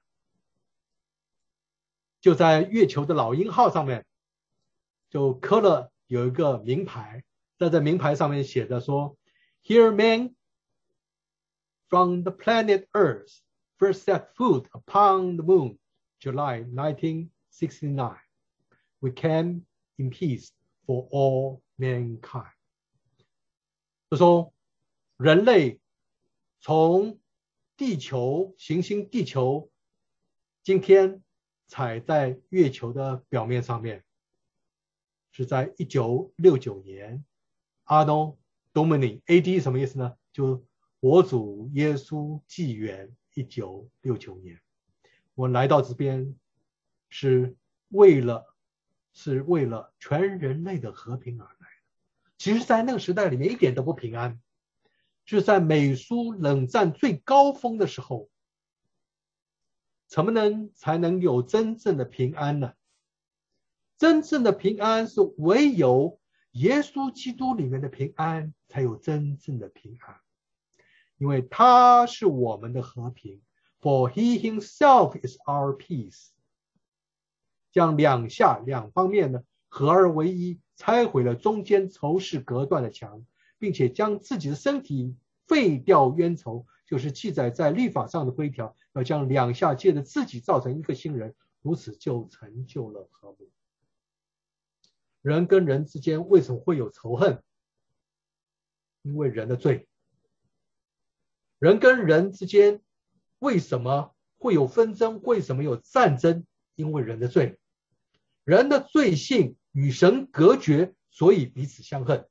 就在月球的老鹰号上面就刻了有一个名牌，在这名牌上面写着说 Here man from the planet Earth first set foot upon the moon, July nineteen sixty-nine. We came in peace for all mankind. 就说人类从地球行星地球今天踩在月球的表面上面，是在一九六九年 Anno Domini A D 什么意思呢？就我主耶稣纪元一九六九年，我来到这边是为了是为了全人类的和平而来的。其实在那个时代里面一点都不平安，是在美苏冷战最高峰的时候，怎么能才能有真正的平安呢？真正的平安是唯有耶稣基督里面的平安才有真正的平安，因为他是我们的和平 For he himself is our peace。 将两下两方面呢合而为一，拆毁了中间仇视隔断的墙，并且将自己的身体废掉冤仇，就是记载在律法上的规条，要将两下借着自己造成一个新人，如此就成就了和睦。人跟人之间为什么会有仇恨？因为人的罪。人跟人之间为什么会有纷争？为什么有战争？因为人的罪。人的罪性与神隔绝，所以彼此相恨。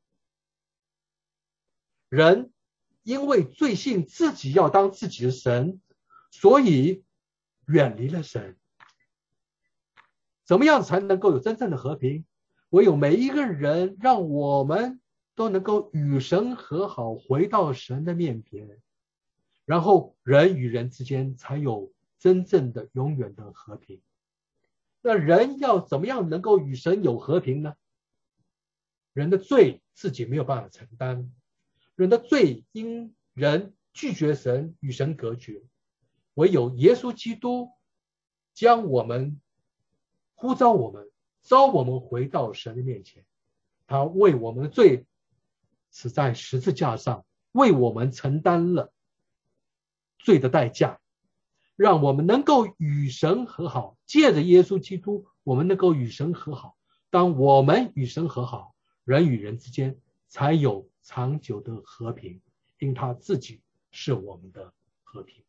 人因为罪性自己要当自己的神，所以远离了神。怎么样才能够有真正的和平？唯有每一个人让我们都能够与神和好，回到神的面前，然后人与人之间才有真正的永远的和平。那人要怎么样能够与神有和平呢？人的罪自己没有办法承担，人的罪因人拒绝神，与神隔绝，唯有耶稣基督将我们呼召我们，召我们回到神的面前，他为我们的罪死在十字架上，为我们承担了罪的代价，让我们能够与神和好。借着耶稣基督，我们能够与神和好。当我们与神和好，人与人之间才有长久的和平，因他自己是我们的和平。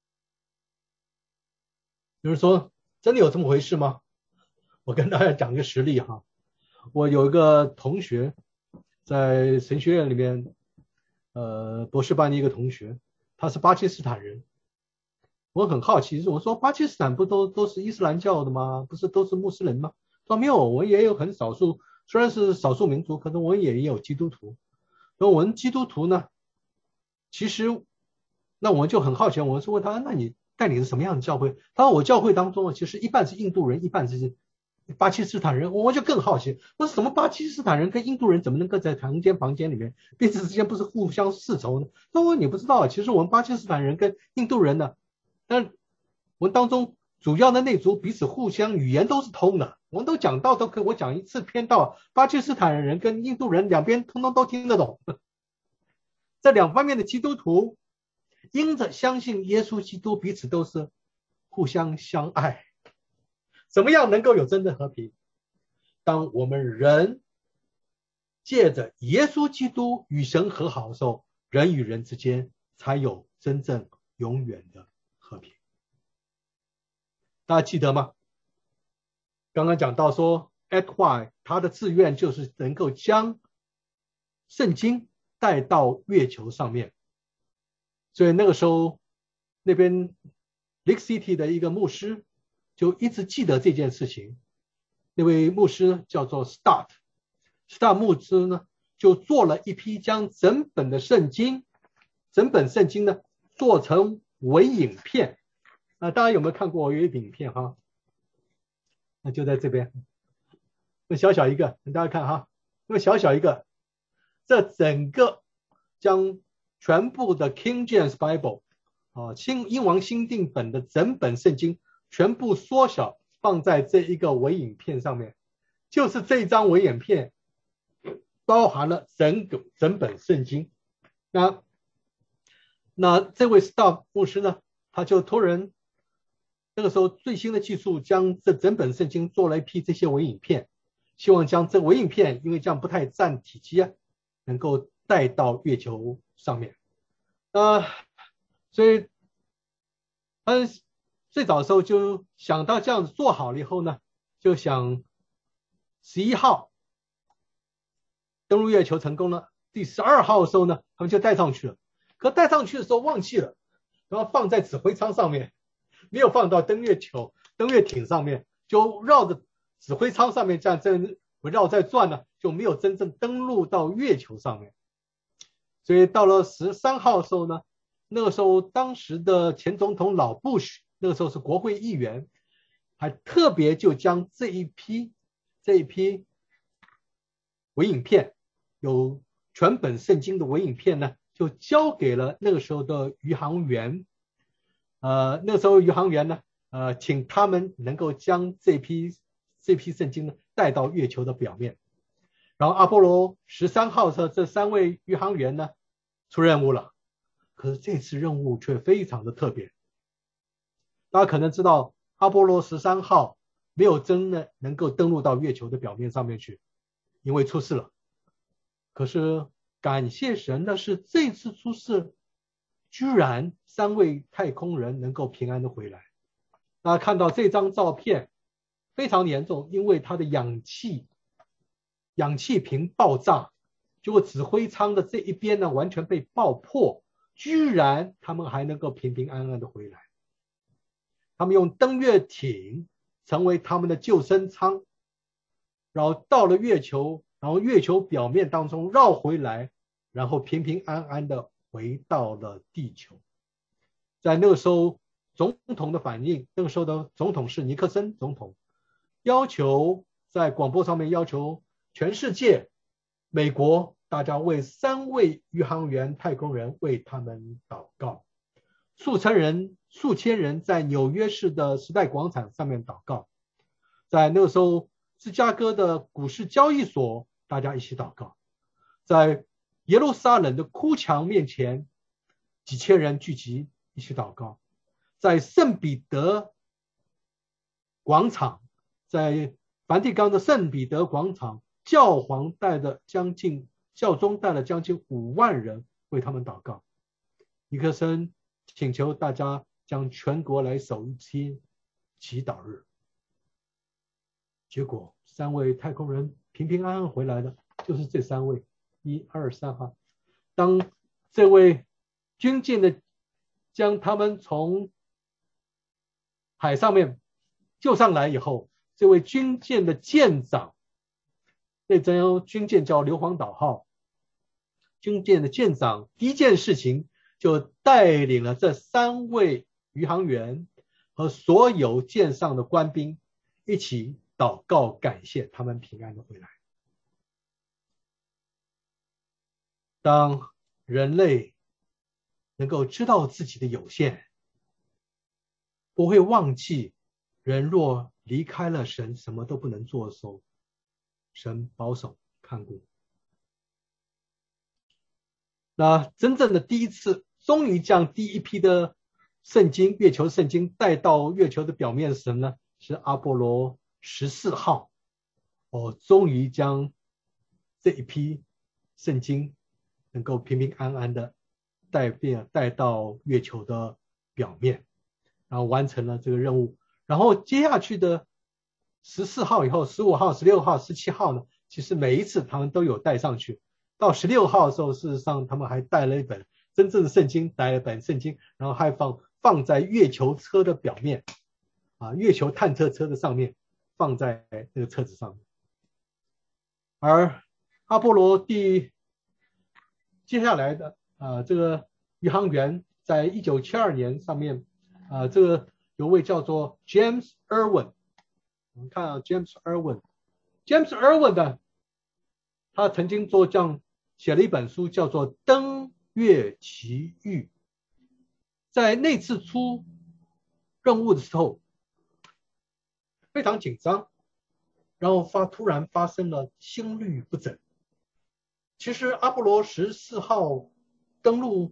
有人说，真的有这么回事吗？我跟大家讲一个实例哈。我有一个同学在神学院里面，呃，博士班的一个同学，他是巴基斯坦人。我很好奇，我说巴基斯坦不都都是伊斯兰教的吗？不是都是穆斯林吗？说没有，我也有很少数，虽然是少数民族，可是我也有基督徒。那我们基督徒呢，其实那我就很好奇，我是问他，那你带领是什么样的教会？他说我教会当中其实一半是印度人，一半是巴基斯坦人。我就更好奇，那什么巴基斯坦人跟印度人怎么能够在同间房间里面，彼此之间不是互相世仇呢？他说你不知道，其实我们巴基斯坦人跟印度人呢，但我们当中主要的内族彼此互相语言都是通的，我们都讲到都可以，我讲一次篇道，巴基斯坦人跟印度人两边通通都听得懂。这两方面的基督徒因着相信耶稣基督，彼此都是互相相爱。怎么样能够有真的和平？当我们人借着耶稣基督与神和好的时候，人与人之间才有真正永远的和平。大家记得吗？刚刚讲到说 Ed White 他的志愿就是能够将圣经带到月球上面，所以那个时候那边 Lake City 的一个牧师就一直记得这件事情。那位牧师叫做 Start Start 牧师呢，就做了一批将整本的圣经整本圣经呢做成微影片。那大家有没有看过微影片哈？那就在这边，那小小一个，大家看哈，那么小小一个，这整个将全部的 King James Bible 啊，新英王新订本的整本圣经全部缩小放在这一个微影片上面，就是这一张微影片包含了整个整本圣经。那那这位 Staff 牧师呢，他就托人那个时候最新的技术，将这整本圣经做了一批这些微影片，希望将这微影片，因为这样不太占体积啊，能够带到月球上面。呃，所以嗯，最早的时候就想到这样子做好了以后呢，就想十一号登陆月球成功了，第十二号的时候呢，他们就带上去了。可带上去的时候忘记了，然后放在指挥舱上面，没有放到登月球、登月艇上面，就绕着指挥舱上面这样这样围绕在转呢，就没有真正登陆到月球上面。所以到了十三号的时候呢，那个时候当时的前总统老布什，那个时候是国会议员，还特别就将这一批这一批微影片，有全本圣经的微影片呢，就交给了那个时候的宇航员。呃，那个时候宇航员呢，呃，请他们能够将这批这批圣经呢带到月球的表面。然后阿波罗十三号的时候，这三位宇航员呢出任务了。可是这次任务却非常的特别。大家可能知道，阿波罗十三号没有真的能够登陆到月球的表面上面去，因为出事了。可是感谢神的是，这次出事居然三位太空人能够平安的回来。大家看到这张照片非常严重，因为它的氧气氧气瓶爆炸，结果指挥舱的这一边呢完全被爆破，居然他们还能够平平安安的回来。他们用登月艇成为他们的救生舱，然后到了月球，然后月球表面当中绕回来，然后平平安安的回到了地球。在那个时候总统的反应，那个时候的总统是尼克森总统，要求在广播上面要求全世界美国大家为三位宇航员太空人为他们祷告。数千人数千人在纽约市的时代广场上面祷告，在那个时候芝加哥的股市交易所大家一起祷告，在耶路撒冷的哭墙面前几千人聚集一起祷告，在圣彼得广场，在梵蒂冈的圣彼得广场，教皇带了将近教宗带了将近五万人为他们祷告。尼克森请求大家将全国来守一期祈祷日。结果三位太空人平平安安回来的，就是这三位，一二三号。当这位军舰的将他们从海上面救上来以后，这位军舰的舰长，那艘军舰叫硫磺岛号，军舰的舰长第一件事情就带领了这三位宇航员和所有舰上的官兵一起祷告，感谢他们平安的回来。当人类能够知道自己的有限，不会忘记人若离开了神什么都不能做的时候，神保守看顾。那真正的第一次终于将第一批的圣经，月球圣经带到月球的表面的时呢，是阿波罗十四号。哦，终于将这一批圣经能够平平安安的带变带到月球的表面，然后完成了这个任务。然后接下去的十四号以后，十五号、十六号、十七号呢，其实每一次他们都有带上去。到十六号的时候，事实上他们还带了一本真正的圣经，带了一本圣经，然后还放放在月球车的表面，啊，月球探测车的上面，放在那个车子上面。而阿波罗第接下来的啊，这个宇航员在一九七二年上面啊，这个有位叫做 James Irwin， 我们看啊 James Irwin，James Irwin 的，他曾经做这样写了一本书，叫做《登月奇遇》。在那次出任务的时候，非常紧张，然后发突然发生了心律不整。其实阿波罗十四号登陆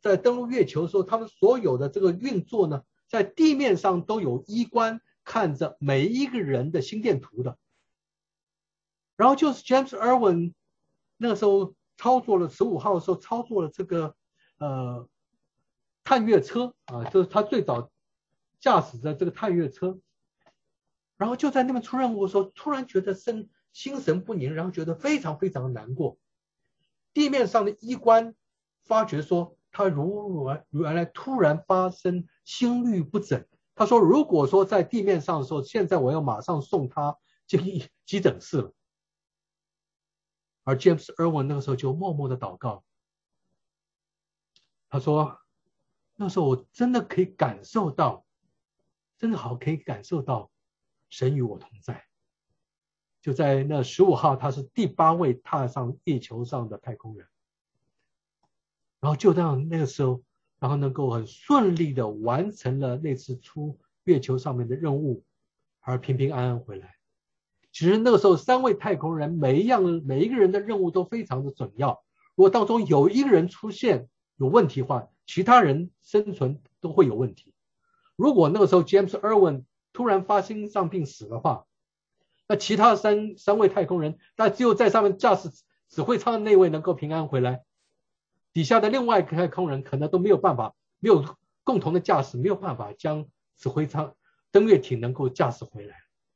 在登陆月球的时候，他们所有的这个运作呢，在地面上都有医官看着每一个人的心电图的。然后就是 James Irwin 那个时候操作了十五号的时候操作了这个呃探月车啊，就是他最早驾驶的这个探月车。然后就在那边出任务的时候，突然觉得身心神不宁，然后觉得非常非常的难过。地面上的医官发觉说，他如原来突然发生心律不整。他说，如果说在地面上的时候，现在我要马上送他进急诊室了。而 James Irwin 那个时候就默默的祷告，他说，那时候我真的可以感受到，真的好可以感受到神与我同在。就在那十五号，他是第八位踏上月球上的太空人。然后就这样那个时候，然后能够很顺利的完成了那次出月球上面的任务，而平平安安回来。其实那个时候三位太空人每一样每一个人的任务都非常的准要，如果当中有一个人出现有问题的话，其他人生存都会有问题。如果那个时候 James Irwin 突然发心脏病死的话，那其他三三位太空人，但只有在上面驾驶指挥舱的那位能够平安回来，底下的另外一个太空人可能都没有办法，没有共同的驾驶，没有办法将指挥舱登月艇能够驾驶回来。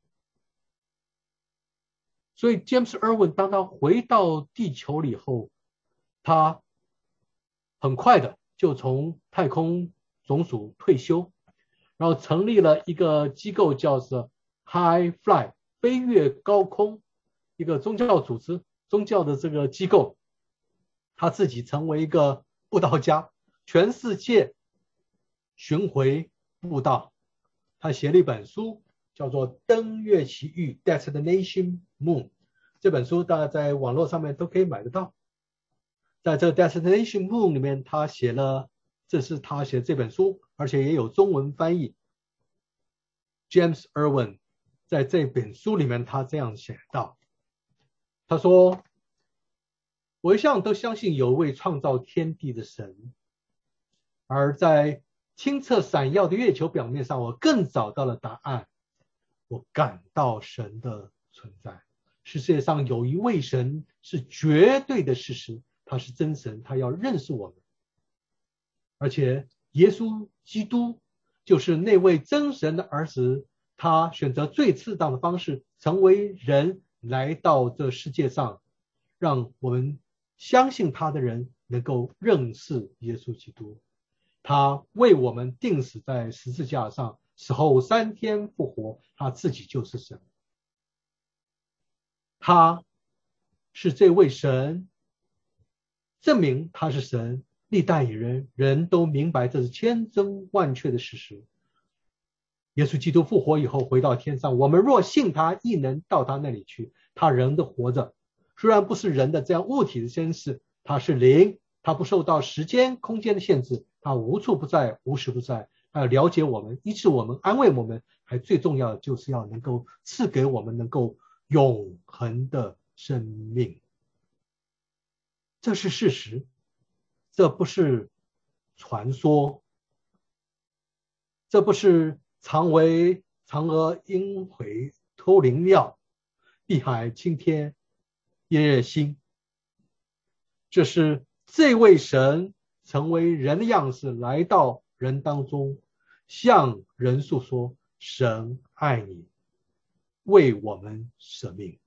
所以 James Irwin 当他回到地球了以后，他很快的就从太空总署退休，然后成立了一个机构叫做 High Fly 飞越高空，一个宗教组织，宗教的这个机构。他自己成为一个布道家，全世界巡回布道。他写了一本书叫做《登月奇遇 Destination Moon》，这本书大家在网络上面都可以买得到。在这个 Destination Moon 里面，他写了，这是他写的这本书，而且也有中文翻译。James Irwin 在这本书里面他这样写道，他说，我一向都相信有位创造天地的神，而在清澈闪耀的月球表面上，我更找到了答案。我感到神的存在，世界上有一位神是绝对的事实，他是真神，他要认识我们。而且耶稣基督就是那位真神的儿子，他选择最适当的方式成为人来到这世界上，让我们相信他的人能够认识耶稣基督。他为我们钉死在十字架上，死后三天复活，他自己就是神。他是这位神，证明他是神，历代以人人都明白这是千真万确的事实。耶稣基督复活以后回到天上，我们若信他，亦能到他那里去。他仍的活着，虽然不是人的这样物体的身世，他是灵，他不受到时间空间的限制，他无处不在，无时不在，他要了解我们，医治我们，安慰我们，还最重要的就是要能够赐给我们能够永恒的生命。这是事实，这不是传说，这不是常为嫦娥应悔偷灵庙，碧海青天夜夜心。这是这位神成为人的样式，来到人当中，向人诉说神爱你，为我们舍命。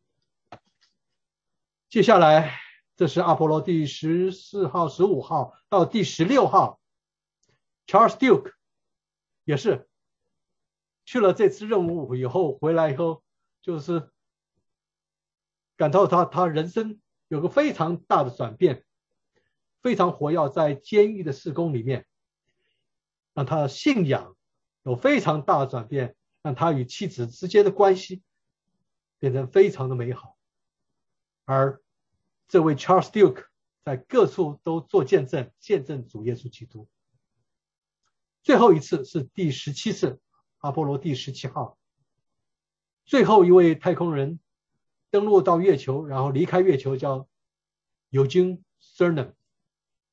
接下来这是阿波罗第十四号十五号到第十六号 Charles Duke 也是去了这次任务以后回来以后，就是感到他他人生有个非常大的转变，非常活跃在监狱的事工里面，让他的信仰有非常大的转变，让他与妻子之间的关系变成非常的美好。而这位 Charles Duke 在各处都做见证，见证主耶稣基督。最后一次是第十七次阿波罗第十七号，最后一位太空人登陆到月球，然后离开月球，叫 Eugene Cernan。Eugene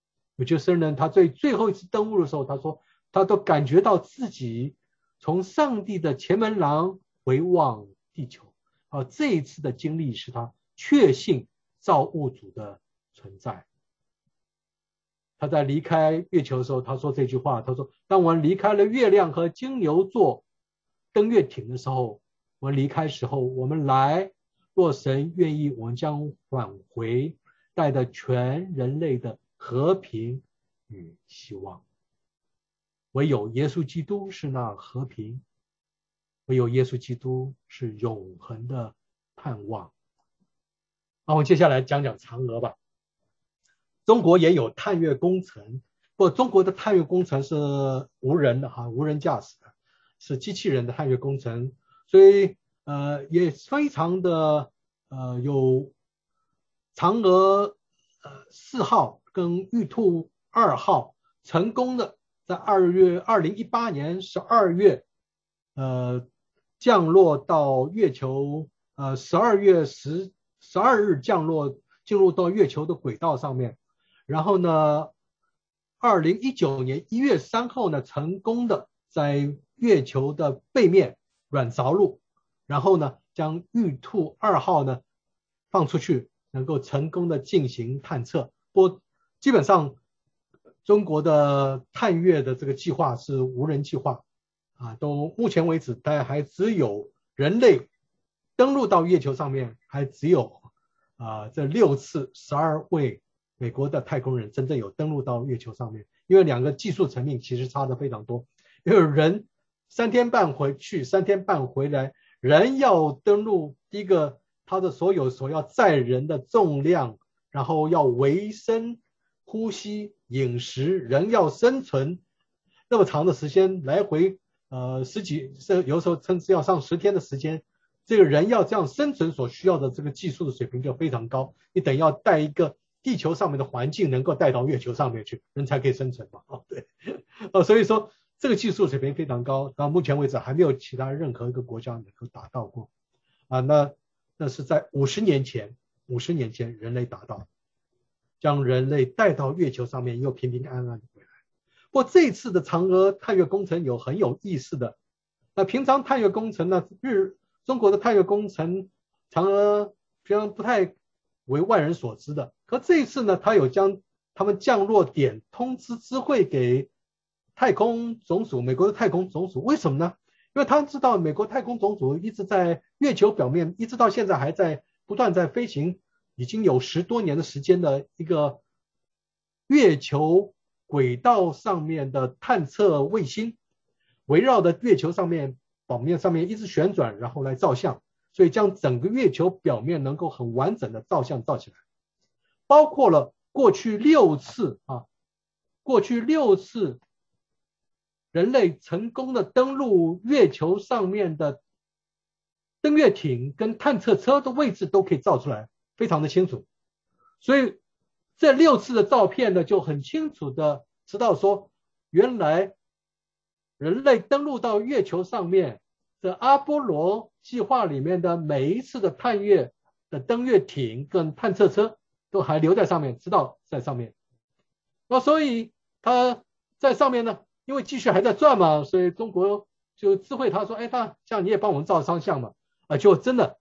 有些僧人他最最后一次登陆的时候，他说他都感觉到自己从上帝的前门廊回望地球。啊，这一次的经历使他确信造物主的存在。他在离开月球的时候，他说这句话，他说当我们离开了月亮和金牛座登月艇的时候，我们离开时候，我们来，若神愿意，我们将返回，带着全人类的和平与希望。唯有耶稣基督是那和平，唯有耶稣基督是永恒的盼望。那我们接下来讲讲嫦娥吧。中国也有探月工程，不过中国的探月工程是无人的哈，无人驾驶的，是机器人的探月工程，所以呃也非常的呃有嫦娥呃四号跟玉兔二号成功的在二月二零一八年十二月呃降落到月球，呃十二月十十二日降落进入到月球的轨道上面。然后呢二零一九年一月三号呢成功的在月球的背面软着陆，然后呢将玉兔二号呢放出去，能够成功的进行探测。不过基本上中国的探月的这个计划是无人计划啊，都目前为止大概还只有人类登陆到月球上面，还只有啊这六次十二位美国的太空人真正有登陆到月球上面。因为两个技术层面其实差得非常多，因为人三天半回去三天半回来，人要登陆，第一个他的所有所要载人的重量，然后要维生呼吸饮食，人要生存那么长的时间，来回呃十几有时候甚至要上十天的时间，这个人要这样生存所需要的这个技术的水平就非常高，你等于要带一个地球上面的环境能够带到月球上面去，人才可以生存嘛。哦，对，呃，所以说这个技术水平非常高，到目前为止还没有其他任何一个国家能够达到过。啊，那那是在五十年前，五十年前人类达到，将人类带到月球上面，又平平安安的回来。不过这一次的嫦娥探月工程有很有意思的，那平常探月工程呢，日中国的探月工程，嫦娥平常不太为外人所知的。可这一次呢，他有将他们降落点通知知会给太空总署，美国的太空总署。为什么呢？因为他知道美国太空总署一直在月球表面，一直到现在还在不断在飞行，已经有十多年的时间的一个月球轨道上面的探测卫星，围绕着月球上面表面上面一直旋转，然后来照相，所以将整个月球表面能够很完整的照相照起来。包括了过去六次啊，过去六次人类成功的登陆月球上面的登月艇跟探测车的位置都可以照出来，非常的清楚。所以这六次的照片呢，就很清楚的知道说，原来人类登陆到月球上面的阿波罗计划里面的每一次的探月的登月艇跟探测车都还留在上面，知道在上面。那所以他在上面呢，因为继续还在转嘛，所以中国就知会他说，哎，他像你也帮我们照张相嘛，啊，就真的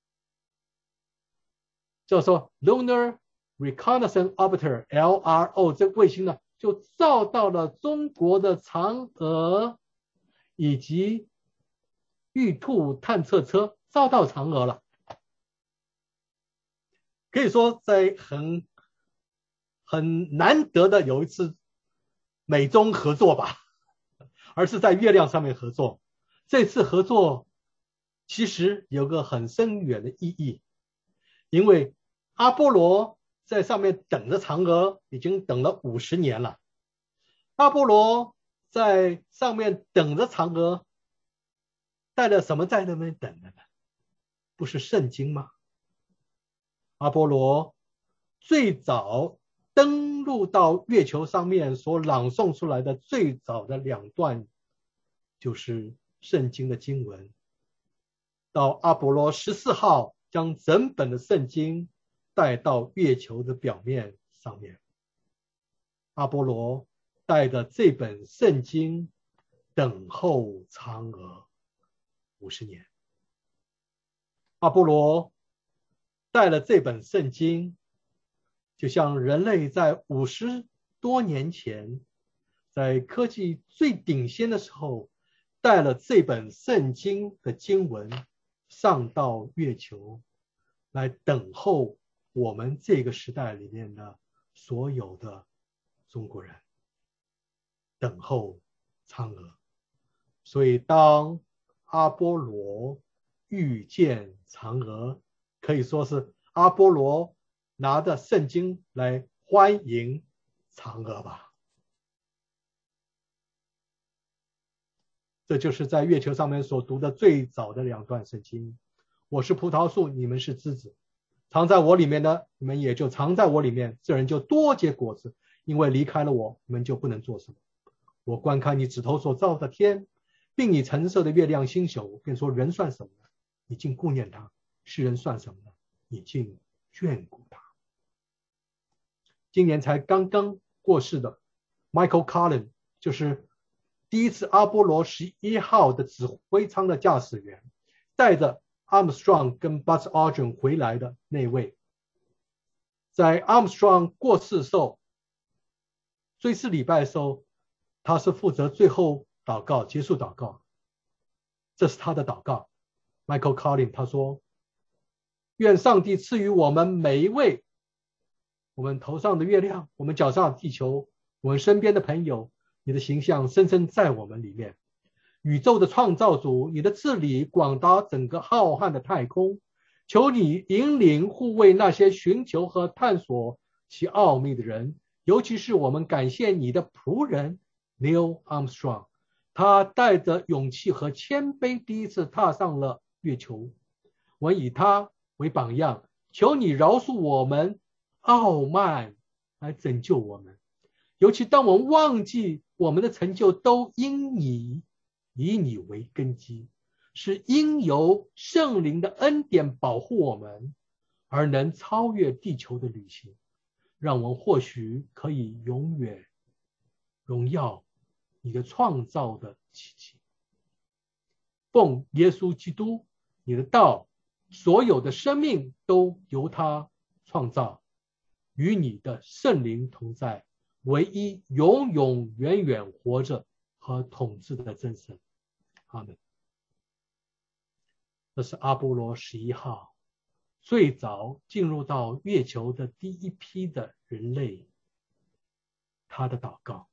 叫做 Lunar Reconnaissance Orbiter L R O 这个卫星呢，就照到了中国的嫦娥以及玉兔探测车，照到嫦娥了。可以说在很很难得的有一次美中合作吧，而是在月亮上面合作。这次合作其实有个很深远的意义，因为阿波罗在上面等着嫦娥已经等了五十年了。阿波罗在上面等着嫦娥，带了什么在那边等着呢？不是圣经吗？阿波罗最早登陆到月球上面所朗诵出来的最早的两段就是圣经的经文。到阿波罗十四号将整本的圣经带到月球的表面上面。 阿波罗带着这本圣经等候嫦娥五十年。阿波罗带了这本圣经，就像人类在五十多年前在科技最顶尖的时候带了这本圣经的经文上到月球，来等候我们这个时代里面的所有的中国人，等候嫦娥。所以当阿波罗遇见嫦娥，可以说是阿波罗拿着圣经来欢迎嫦娥吧。这就是在月球上面所读的最早的两段圣经。我是葡萄树，你们是枝子，藏在我里面的，你们也就藏在我里面，这人就多结果子，因为离开了我，你们就不能做什么。我观看你指头所造的天，并你橙色的月亮星宿，便说人算什么呢？你竟顾念他；世人算什么呢？你竟眷顾他。今年才刚刚过世的 Michael Collins 就是第一次阿波罗十一号的指挥舱的驾驶员，带着 Armstrong 跟 Buzz Aldrin 回来的那位。在 Armstrong 过世的时候，追思礼拜的时候，他是负责最后祷告，结束祷告。这是他的祷告。Michael Collins 他说，愿上帝赐予我们每一位，我们头上的月亮，我们脚上的地球，我们身边的朋友，你的形象深深在我们里面。宇宙的创造主，你的治理广达整个浩瀚的太空，求你引领护卫那些寻求和探索其奥秘的人，尤其是我们感谢你的仆人 Neil Armstrong， 他带着勇气和谦卑第一次踏上了月球。我以他为榜样，求你饶恕我们傲慢来拯救我们，尤其当我们忘记我们的成就都因你，以你为根基，是因由圣灵的恩典保护我们，而能超越地球的旅行，让我们或许可以永远荣耀你的创造的奇迹。奉耶稣基督你的道，所有的生命都由他创造，与你的圣灵同在，唯一永永远远活着和统治的真神。阿们。这是阿波罗十一号最早进入到月球的第一批的人类，他的祷告。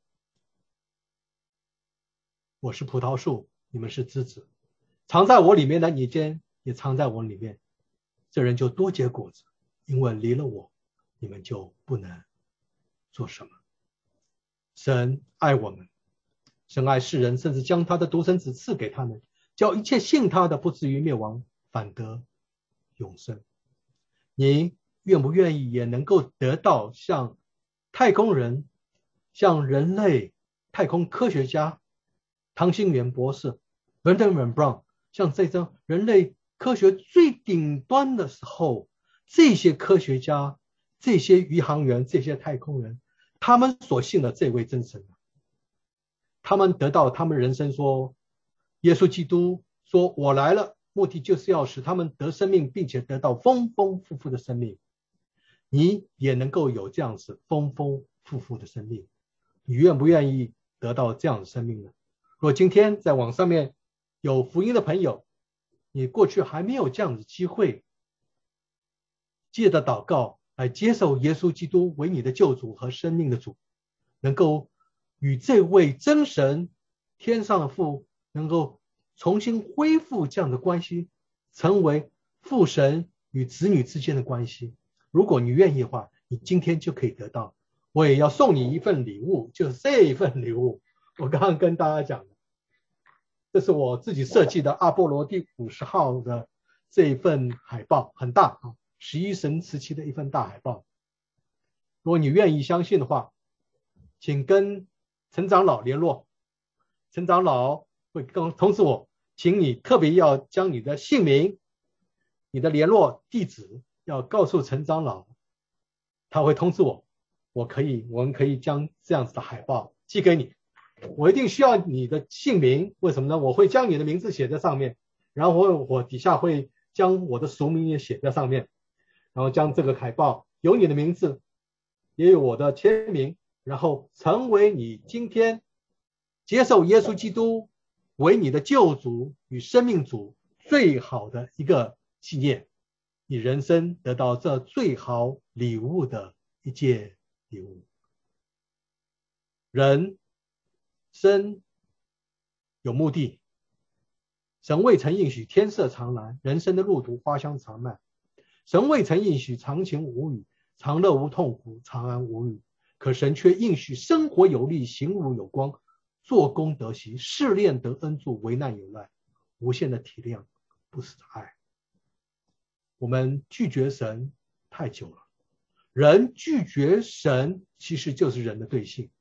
我是葡萄树，你们是枝子，藏在我里面的你间也藏在我里面，这人就多结果子，因为离了我，你们就不能做什么。神爱我们，神爱世人，甚至将他的独生子赐给他们，叫一切信他的不至于灭亡，反得永生。你愿不愿意也能够得到像太空人，像人类太空科学家唐新元博士 Wernher von Braun， 像这种人类科学最顶端的时候，这些科学家，这些宇航员，这些太空人，他们所信的这位真神，他们得到他们人生说，耶稣基督说我来了，目的就是要使他们得生命，并且得到丰丰富富的生命。你也能够有这样子丰丰富富的生命，你愿不愿意得到这样的生命呢？若今天在网上面有福音的朋友，你过去还没有这样的机会，借着祷告来接受耶稣基督为你的救主和生命的主，能够与这位真神天上的父能够重新恢复这样的关系，成为父神与子女之间的关系。如果你愿意的话，你今天就可以得到。我也要送你一份礼物，就是这一份礼物，我刚刚跟大家讲的，这是我自己设计的阿波罗第五十号的这一份海报，很大啊，十一神时期的一份大海报。如果你愿意相信的话，请跟陈长老联络，陈长老会跟通知我，请你特别要将你的姓名、你的联络地址要告诉陈长老，他会通知我， 我可以，我们可以将这样子的海报寄给你。我一定需要你的姓名，为什么呢？我会将你的名字写在上面，然后我我底下会将我的俗名也写在上面，然后将这个海报有你的名字，也有我的签名，然后成为你今天接受耶稣基督为你的救主与生命主最好的一个纪念，你人生得到这最好礼物的一件礼物。人生有目的，神未曾应许天色常蓝，人生的路途花香常漫。神未曾应许常晴无雨，常乐无痛苦，常安无虞。可神却应许生活有力，行路有光，做工得喜，试炼得恩助，危难有赖，无限的体谅，不死的爱。我们拒绝神太久了，人拒绝神其实就是人的罪性。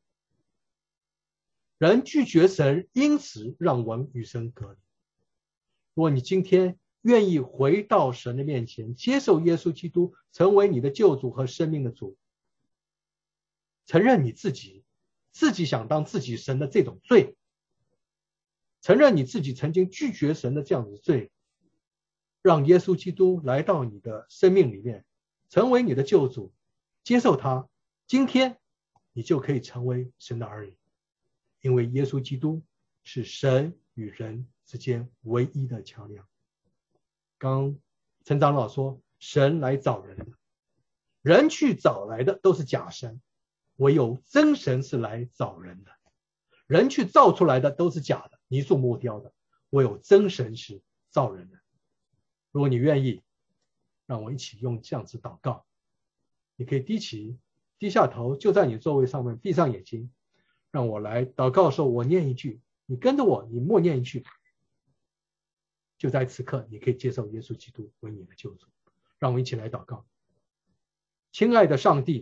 人拒绝神，因此让我们与神隔离。如果你今天愿意回到神的面前，接受耶稣基督成为你的救主和生命的主，承认你自己自己想当自己神的这种罪，承认你自己曾经拒绝神的这样的罪，让耶稣基督来到你的生命里面，成为你的救主，接受他，今天你就可以成为神的儿女。因为耶稣基督是神与人之间唯一的桥梁。刚陈长老说，神来找人的，人去找来的都是假神，唯有真神是来找人的。人去造出来的都是假的，泥塑木雕的，唯有真神是造人的。如果你愿意，让我一起用这样子祷告。你可以低起低下头，就在你座位上面闭上眼睛，让我来祷告的时候，我念一句，你跟着我，你默念一句。就在此刻，你可以接受耶稣基督为你的救主。让我们一起来祷告。亲爱的上帝，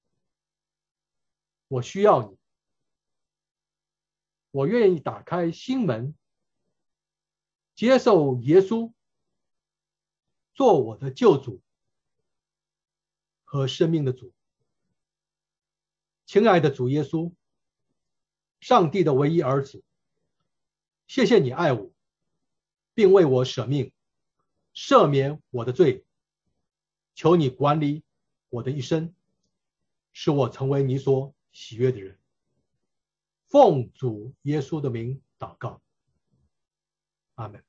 我需要你，我愿意打开心门，接受耶稣做我的救主和生命的主。亲爱的主耶稣，上帝的唯一儿子，谢谢你爱我，并为我舍命，赦免我的罪。求你管理我的一生，使我成为你所喜悦的人。奉主耶稣的名祷告，阿们。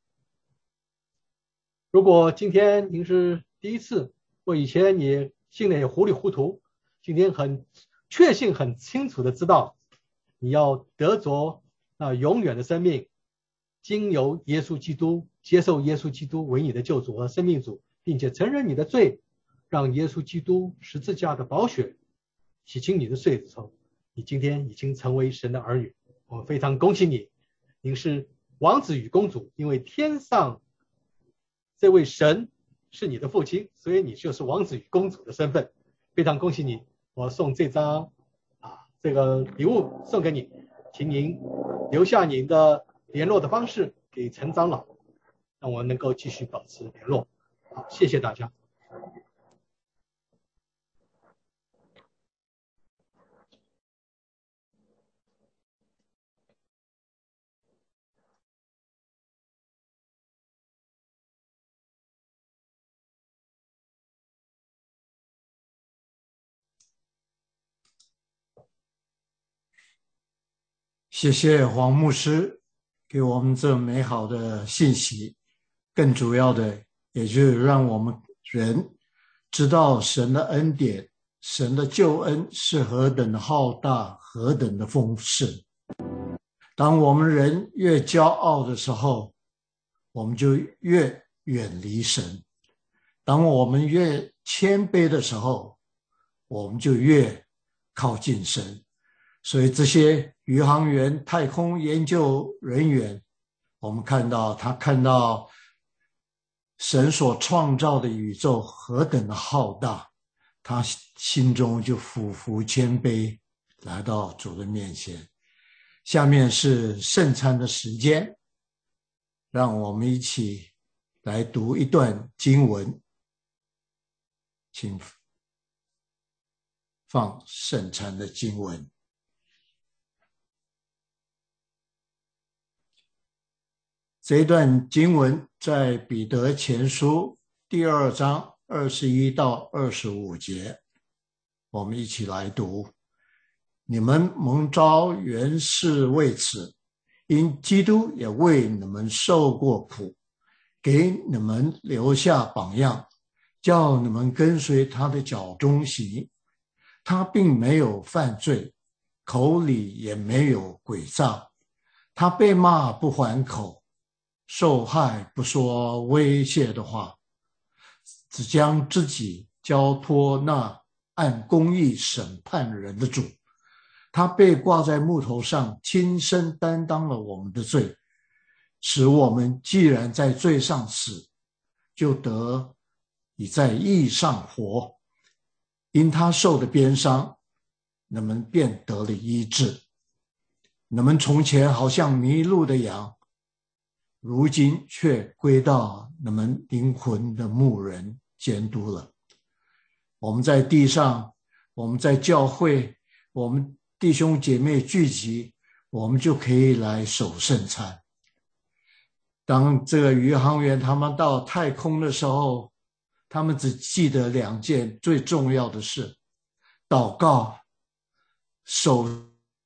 如果今天您是第一次，或以前你信的也糊里糊涂，今天很确信很清楚的知道你要得着那永远的生命，经由耶稣基督，接受耶稣基督为你的救主和生命主，并且承认你的罪，让耶稣基督十字架的宝血洗清你的罪之后，你今天已经成为神的儿女。我们非常恭喜你，您是王子与公主，因为天上这位神是你的父亲，所以你就是王子与公主的身份。非常恭喜你，我送这张啊这个礼物送给你，请您留下您的联络的方式给陈长老，让我们能够继续保持联络。好，谢谢大家。 谢谢黄牧师给我们这美好的信息，更主要的也就是让我们人知道神的恩典，神的救恩是何等的浩大，何等的丰盛。当我们人越骄傲的时候，我们就越远离神；当我们越谦卑的时候，我们就越靠近神。所以这些宇航员、太空研究人员，我们看到他看到神所创造的宇宙何等的浩大，他心中就俯伏谦卑，来到主的面前。下面是圣餐的时间，让我们一起来读一段经文，请放圣餐的经文。这一段经文在彼得前书第二章二十一到二十五节，我们一起来读。你们蒙召原是为此，因基督也为你们受过苦，给你们留下榜样，叫你们跟随他的脚中行。他并没有犯罪，口里也没有诡诈。他被骂不还口，受害不说威胁的话，只将自己交托那按公义审判人的主。他被挂在木头上，亲身担当了我们的罪，使我们既然在罪上死，就得以在义上活。因他受的鞭伤，你们便得了医治。你们从前好像迷路的羊，如今却归到你们灵魂的牧人监督了。我们在地上，我们在教会，我们弟兄姐妹聚集，我们就可以来守圣餐。当这个宇航员他们到太空的时候，他们只记得两件最重要的事：祷告、守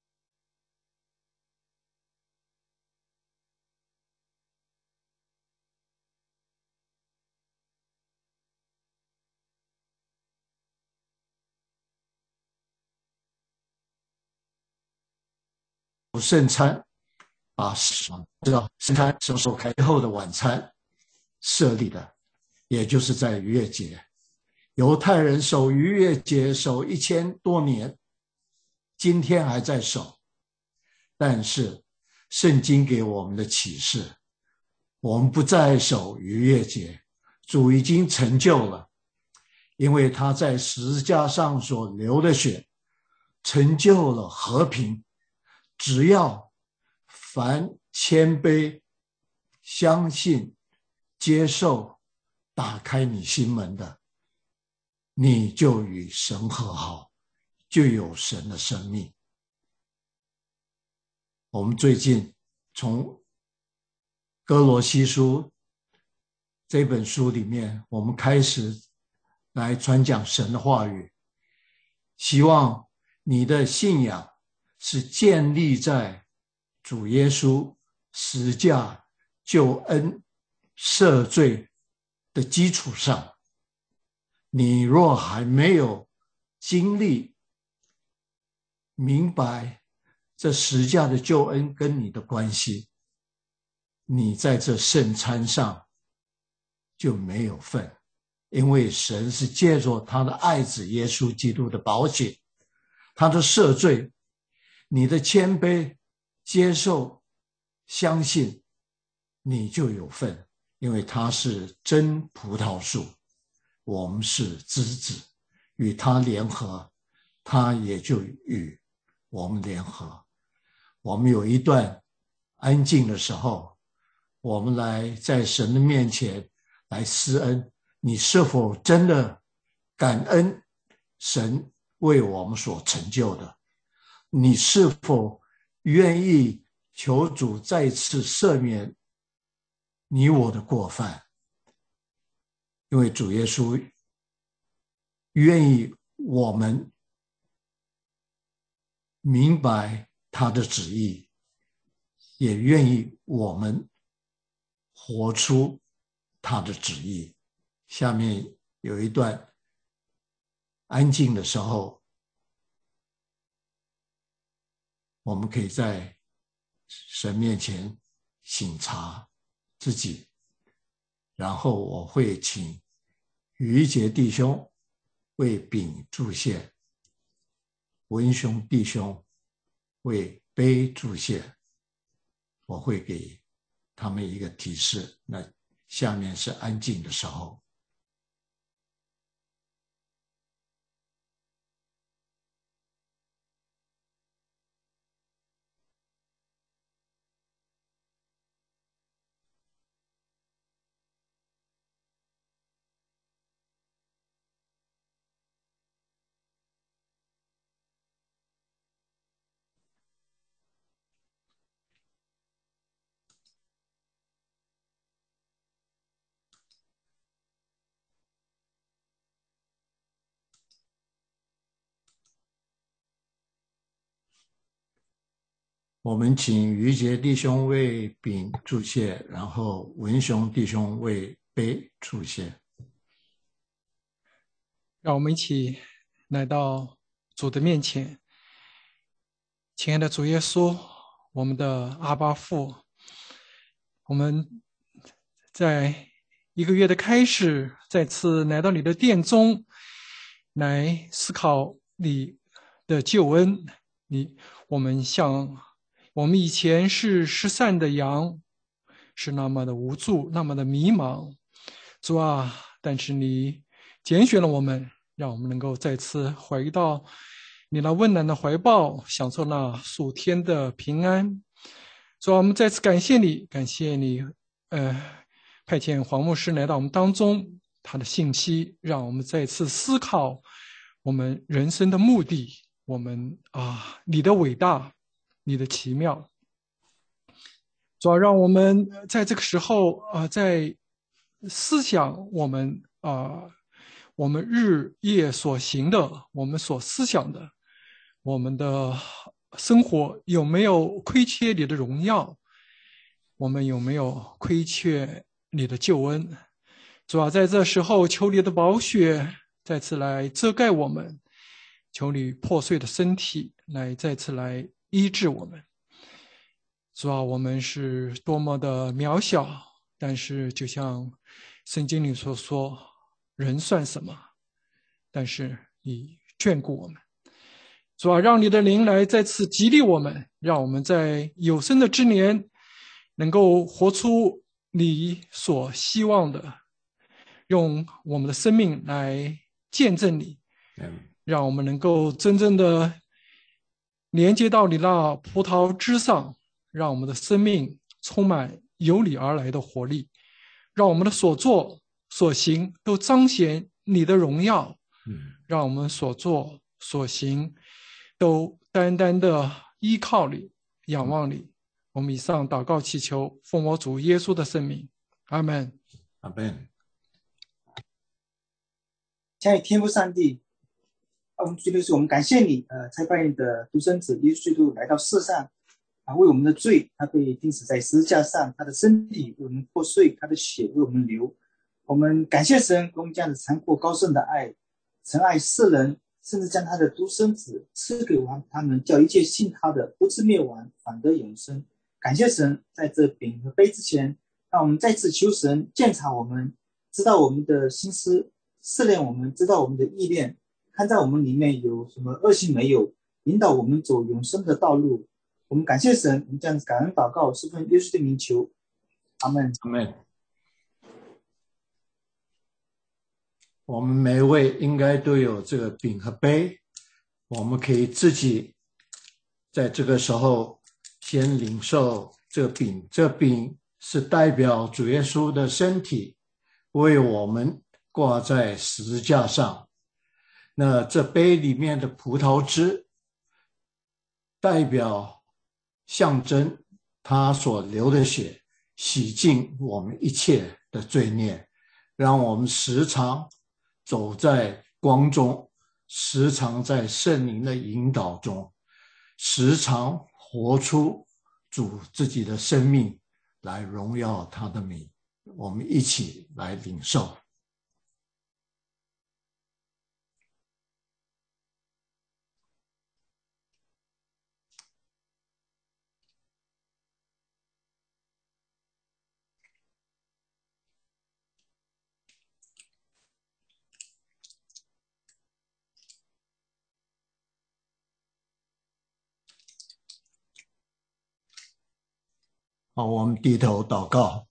圣餐，把知道圣餐什么时候开后的晚餐设立的，也就是在逾越节。犹太人守逾越节守一千多年，今天还在守。但是圣经给我们的启示，我们不再守逾越节，主已经成就了，因为他在十字架上所流的血成就了和平。只要凡谦卑、相信、接受、打开你心门的，你就与神和好，就有神的生命。我们最近从哥罗西书这本书里面，我们开始来传讲神的话语，希望你的信仰是建立在主耶稣十架救恩赦罪的基础上。你若还没有经历明白这十架的救恩跟你的关系，你在这圣餐上就没有份，因为神是借着他的爱子耶稣基督的宝血，他的赦罪，你的谦卑、接受、相信，你就有份，因为他是真葡萄树，我们是枝子，与他联合，他也就与我们联合。我们有一段安静的时候，我们来在神的面前来施恩，你是否真的感恩神为我们所成就的？你是否愿意求主再次赦免你我的过犯？因为主耶稣愿意我们明白他的旨意，也愿意我们活出他的旨意。下面有一段安静的时候，我们可以在神面前省察自己，然后我会请于杰弟兄为饼祝谢，文雄弟兄为杯祝谢，我会给他们一个提示。那下面是安静的时候。 我们请于杰弟兄为饼祝谢，然后文雄弟兄为杯祝谢。 让我们一起来到主的面前。亲爱的主耶稣，我们的阿爸父，我们在一个月的开始，再次来到你的殿中，来思考你的救恩。你，我们像我们以前是失散的羊，是那么的无助，那么的迷茫。主啊，但是你拣选了我们，让我们能够再次回到你那温暖的怀抱，享受那属天的平安。主啊，我们再次感谢你，感谢你，呃，派遣黄牧师来到我们当中，他的信息让我们再次思考我们人生的目的，我们啊，你的伟大，你的奇妙。主啊，让我们在这个时候啊、呃，在思想我们啊、呃，我们日夜所行的，我们所思想的，我们的生活有没有亏缺你的荣耀？我们有没有亏缺你的救恩？主啊，在这时候求你的宝血再次来遮盖我们，求你破碎的身体来再次来医治我们。主啊，我们是多么的渺小，但是就像圣经里所说，人算什么？但是你眷顾我们。主啊，让你的灵来再次激励我们，让我们在有生的之年能够活出你所希望的，用我们的生命来见证你，让我们能够真正的连接到你那葡萄枝上，让我们的生命充满由你而来的活力，让我们的所作所行都彰显你的荣耀，让我们所作所行都单单的依靠你，仰望你。我们以上祷告祈求，奉我主耶稣的圣名，阿们。 阿们。 亲爱的天父上帝，我们主耶稣，我们感谢你，呃，差派你的独生子耶稣基督来到世上，啊，为我们的罪，他被钉死在十字架上，他的身体为我们破碎，他的血为我们流。我们感谢神，给我们这样的残酷高深的爱，神爱世人，甚至将他的独生子赐给我他们，叫一切信他的不至灭亡，反得永生。感谢神，在这饼和杯之前，让我们再次求神鉴察我们，知道我们的心思，试炼我们，知道我们的意念，看在我们里面有什么恶行没有，引导我们走永生的道路。我们感谢神，我们这样子感恩祷告，是奉耶稣的名求，阿们。 阿们。我们每位应该都有这个饼和杯，我们可以自己在这个时候先领受这个饼，这饼是代表主耶稣的身体为我们挂在十字架上。那这杯里面的葡萄汁代表象征他所流的血洗净我们一切的罪孽，让我们时常走在光中，时常在圣灵的引导中，时常活出主自己的生命来荣耀他的名。我们一起来领受。好，我们低头祷告。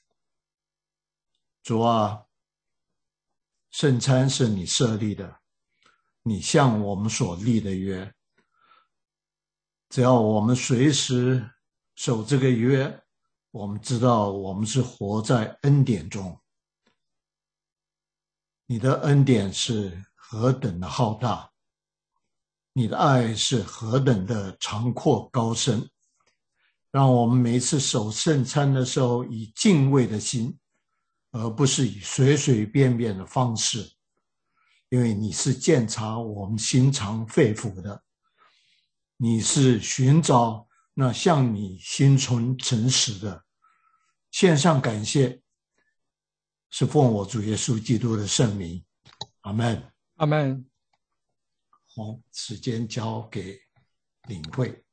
主啊，圣餐是你设立的，你向我们所立的约，只要我们随时守这个约，我们知道我们是活在恩典中。你的恩典是何等的浩大，你的爱是何等的长阔高深，让我们每一次守圣餐的时候以敬畏的心，而不是以随随便便的方式，因为你是鉴察我们心肠肺腑的，你是寻找那向你心存诚实的献上感谢，是奉我主耶稣基督的圣名，阿们， 阿们。 好，时间交给领会。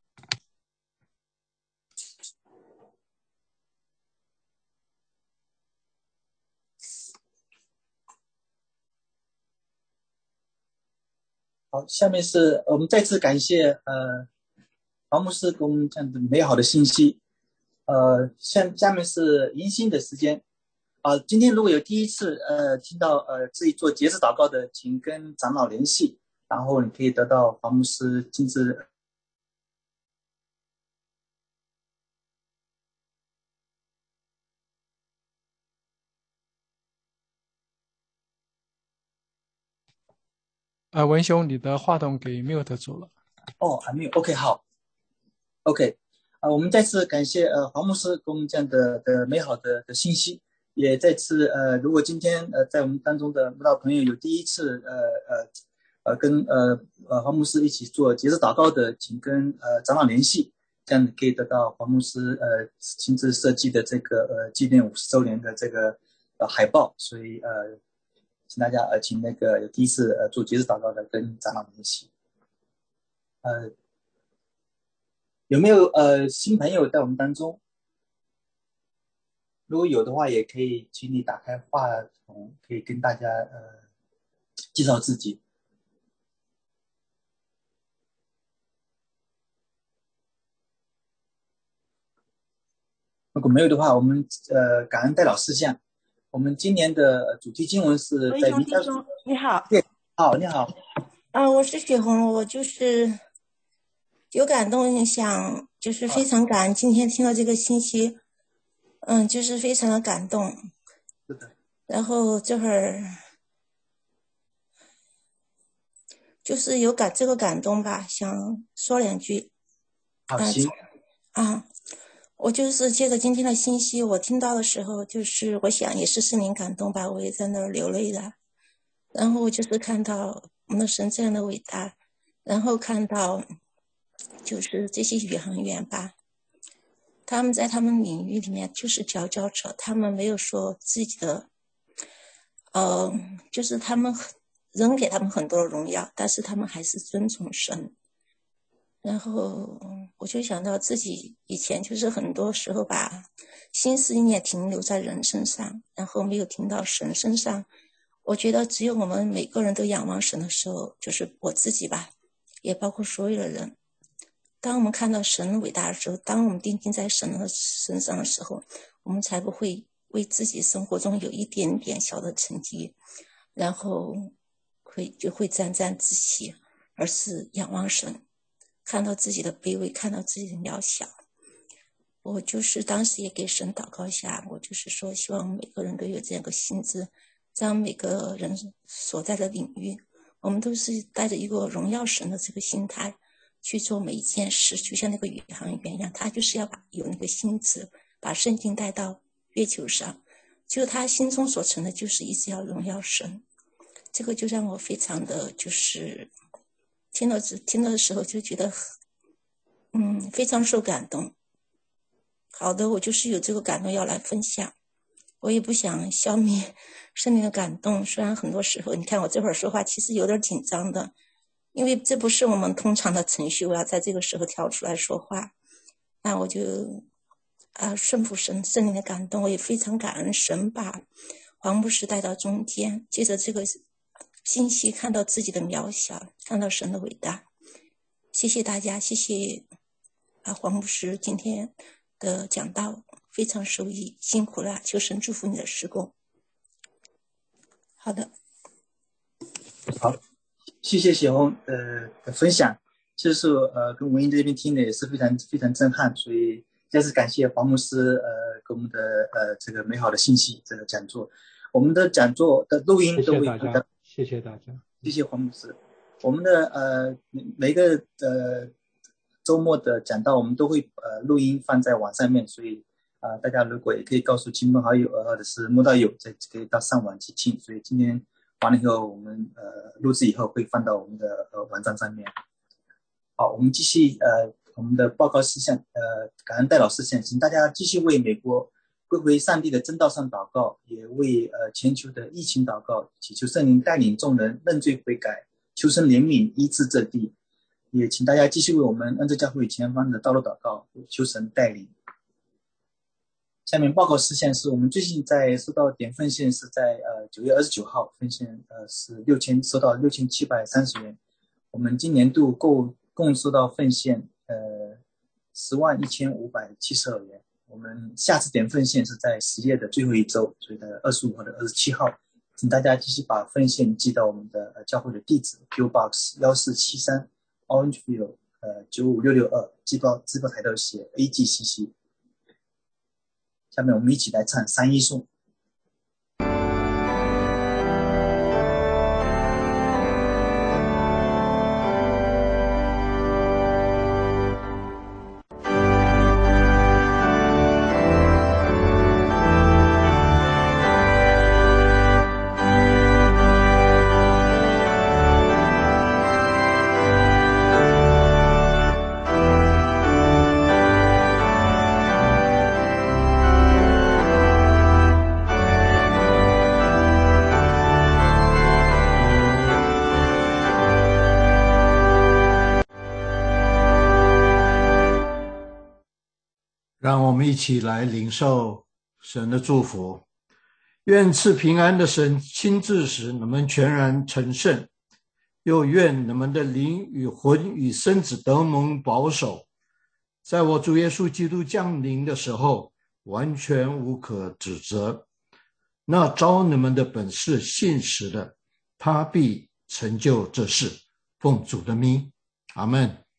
好，下面是我们再次感谢呃黄牧师给我们这样的美好的信息。呃，下下面是迎新的时间。啊、呃，今天如果有第一次呃听到呃自己做节制祷告的，请跟长老联系，然后你可以得到黄牧师亲自。 呃，文兄，你的话筒给 mute 住了。 哦，还没有 ，OK， 好 ，OK， 啊、呃，我们再次感谢呃黄牧师给我们这样的的美好的的信息，也再次呃，如果今天呃在我们当中的慕道朋友有第一次呃呃呃跟呃呃黄牧师一起做节日祷告的，请跟呃长老联系，这样可以得到黄牧师呃亲自设计的这个呃纪念五十周年的这个呃海报，所以呃。请大家呃，请那个有第一次呃做节日祷告的跟长老联系。呃，有没有呃新朋友在我们当中？如果有的话，也可以请你打开话筒，可以跟大家呃介绍自己。如果没有的话，我们呃感恩代祷事项。我们今年的主题经文是在弥迦书。 你好。 对，好，你好。 啊、呃，我是雪红，我就是有感动，想就是非常感恩今天听到这个信息，嗯，就是非常的感动。 是的。 然后这会儿就是有感这个感动吧，想说两句。 好，行。 啊。我就是借着今天的信息，我听到的时候，就是我想也是心灵感动吧，我也在那儿流泪了。然后就是看到我们的神这样的伟大，然后看到就是这些宇航员吧，他们在他们领域里面就是佼佼者，他们没有说自己的，呃，就是他们人给他们很多的荣耀，但是他们还是尊崇神。然后我就想到自己以前就是很多时候把心思意念停留在人身上，然后没有停到神身上。我觉得只有我们每个人都仰望神的时候，就是我自己吧，也包括所有的人。当我们看到神伟大的时候，当我们定睛在神的身上的时候，我们才不会为自己生活中有一点点小的成绩，然后会就会沾沾自喜，而是仰望神。看到自己的卑微，看到自己的渺小。我就是当时也给神祷告一下，我就是说希望每个人都有这样一个心智，让每个人所在的领域，我们都是带着一个荣耀神的这个心态去做每一件事，就像那个宇航员一样，他就是要把有那个心智，把圣经带到月球上，就他心中所成的就是一直要荣耀神。这个就让我非常的就是听到听到的时候就觉得嗯非常受感动。好的，我就是有这个感动要来分享，我也不想消灭圣灵的感动。虽然很多时候你看我这会儿说话其实有点紧张的，因为这不是我们通常的程序，我要在这个时候跳出来说话，那我就啊顺服神圣灵的感动。我也非常感恩神把黄牧师带到中间，接着这个信息看到自己的渺小，看到神的伟大。谢谢大家，谢谢啊黄牧师今天的讲道，非常受益，辛苦了，求神祝福你的事工。好的， 好，谢谢小红呃的分享。其实呃跟文英这边听的也是非常非常震撼，所以再次感谢黄牧师呃给我们的呃这个美好的信息这个讲座。我们的讲座的录音都会谢谢大家，谢谢大家， 谢谢黄牧师。我们的呃每个呃周末的讲道我们都会呃录音放在网上面，所以啊、呃、大家如果也可以告诉亲朋好友或者是慕道友，再可以到上网去听。所以今天完了以后，我们呃录制以后会放到我们的呃网站上面。好，我们继续呃我们的报告事项，呃，感恩戴老师先，请大家继续为美国归回上帝的正道上祷告，也为呃全球的疫情祷告，祈求圣灵带领众人认罪悔改，求神怜悯医治这地。也请大家继续为我们恩赐教会前方的道路祷告，求神带领。下面报告事项是我们最近在收到点奉献是在呃九月二十九号奉献呃是六千收到六千七百三十元，我们今年度共共收到奉献呃十万一千五百七十二元。我们下次点奉献是在十月的最后一周，所以在二十五号的二十七号，请大家继续把奉献寄到我们的呃教会的地址 P O Box 一四七三 Orangeville 呃九五六六二，寄报支票台都写 A G C C。下面我们一起来唱三一颂。 让我们一起来领受神的祝福。愿赐平安的神亲自使你们全然成圣，又愿你们的灵与魂与身子得蒙保守，在我主耶稣基督降临的时候完全无可指责。那招你们的本是信实的，他必成就这事。奉主的名，阿们。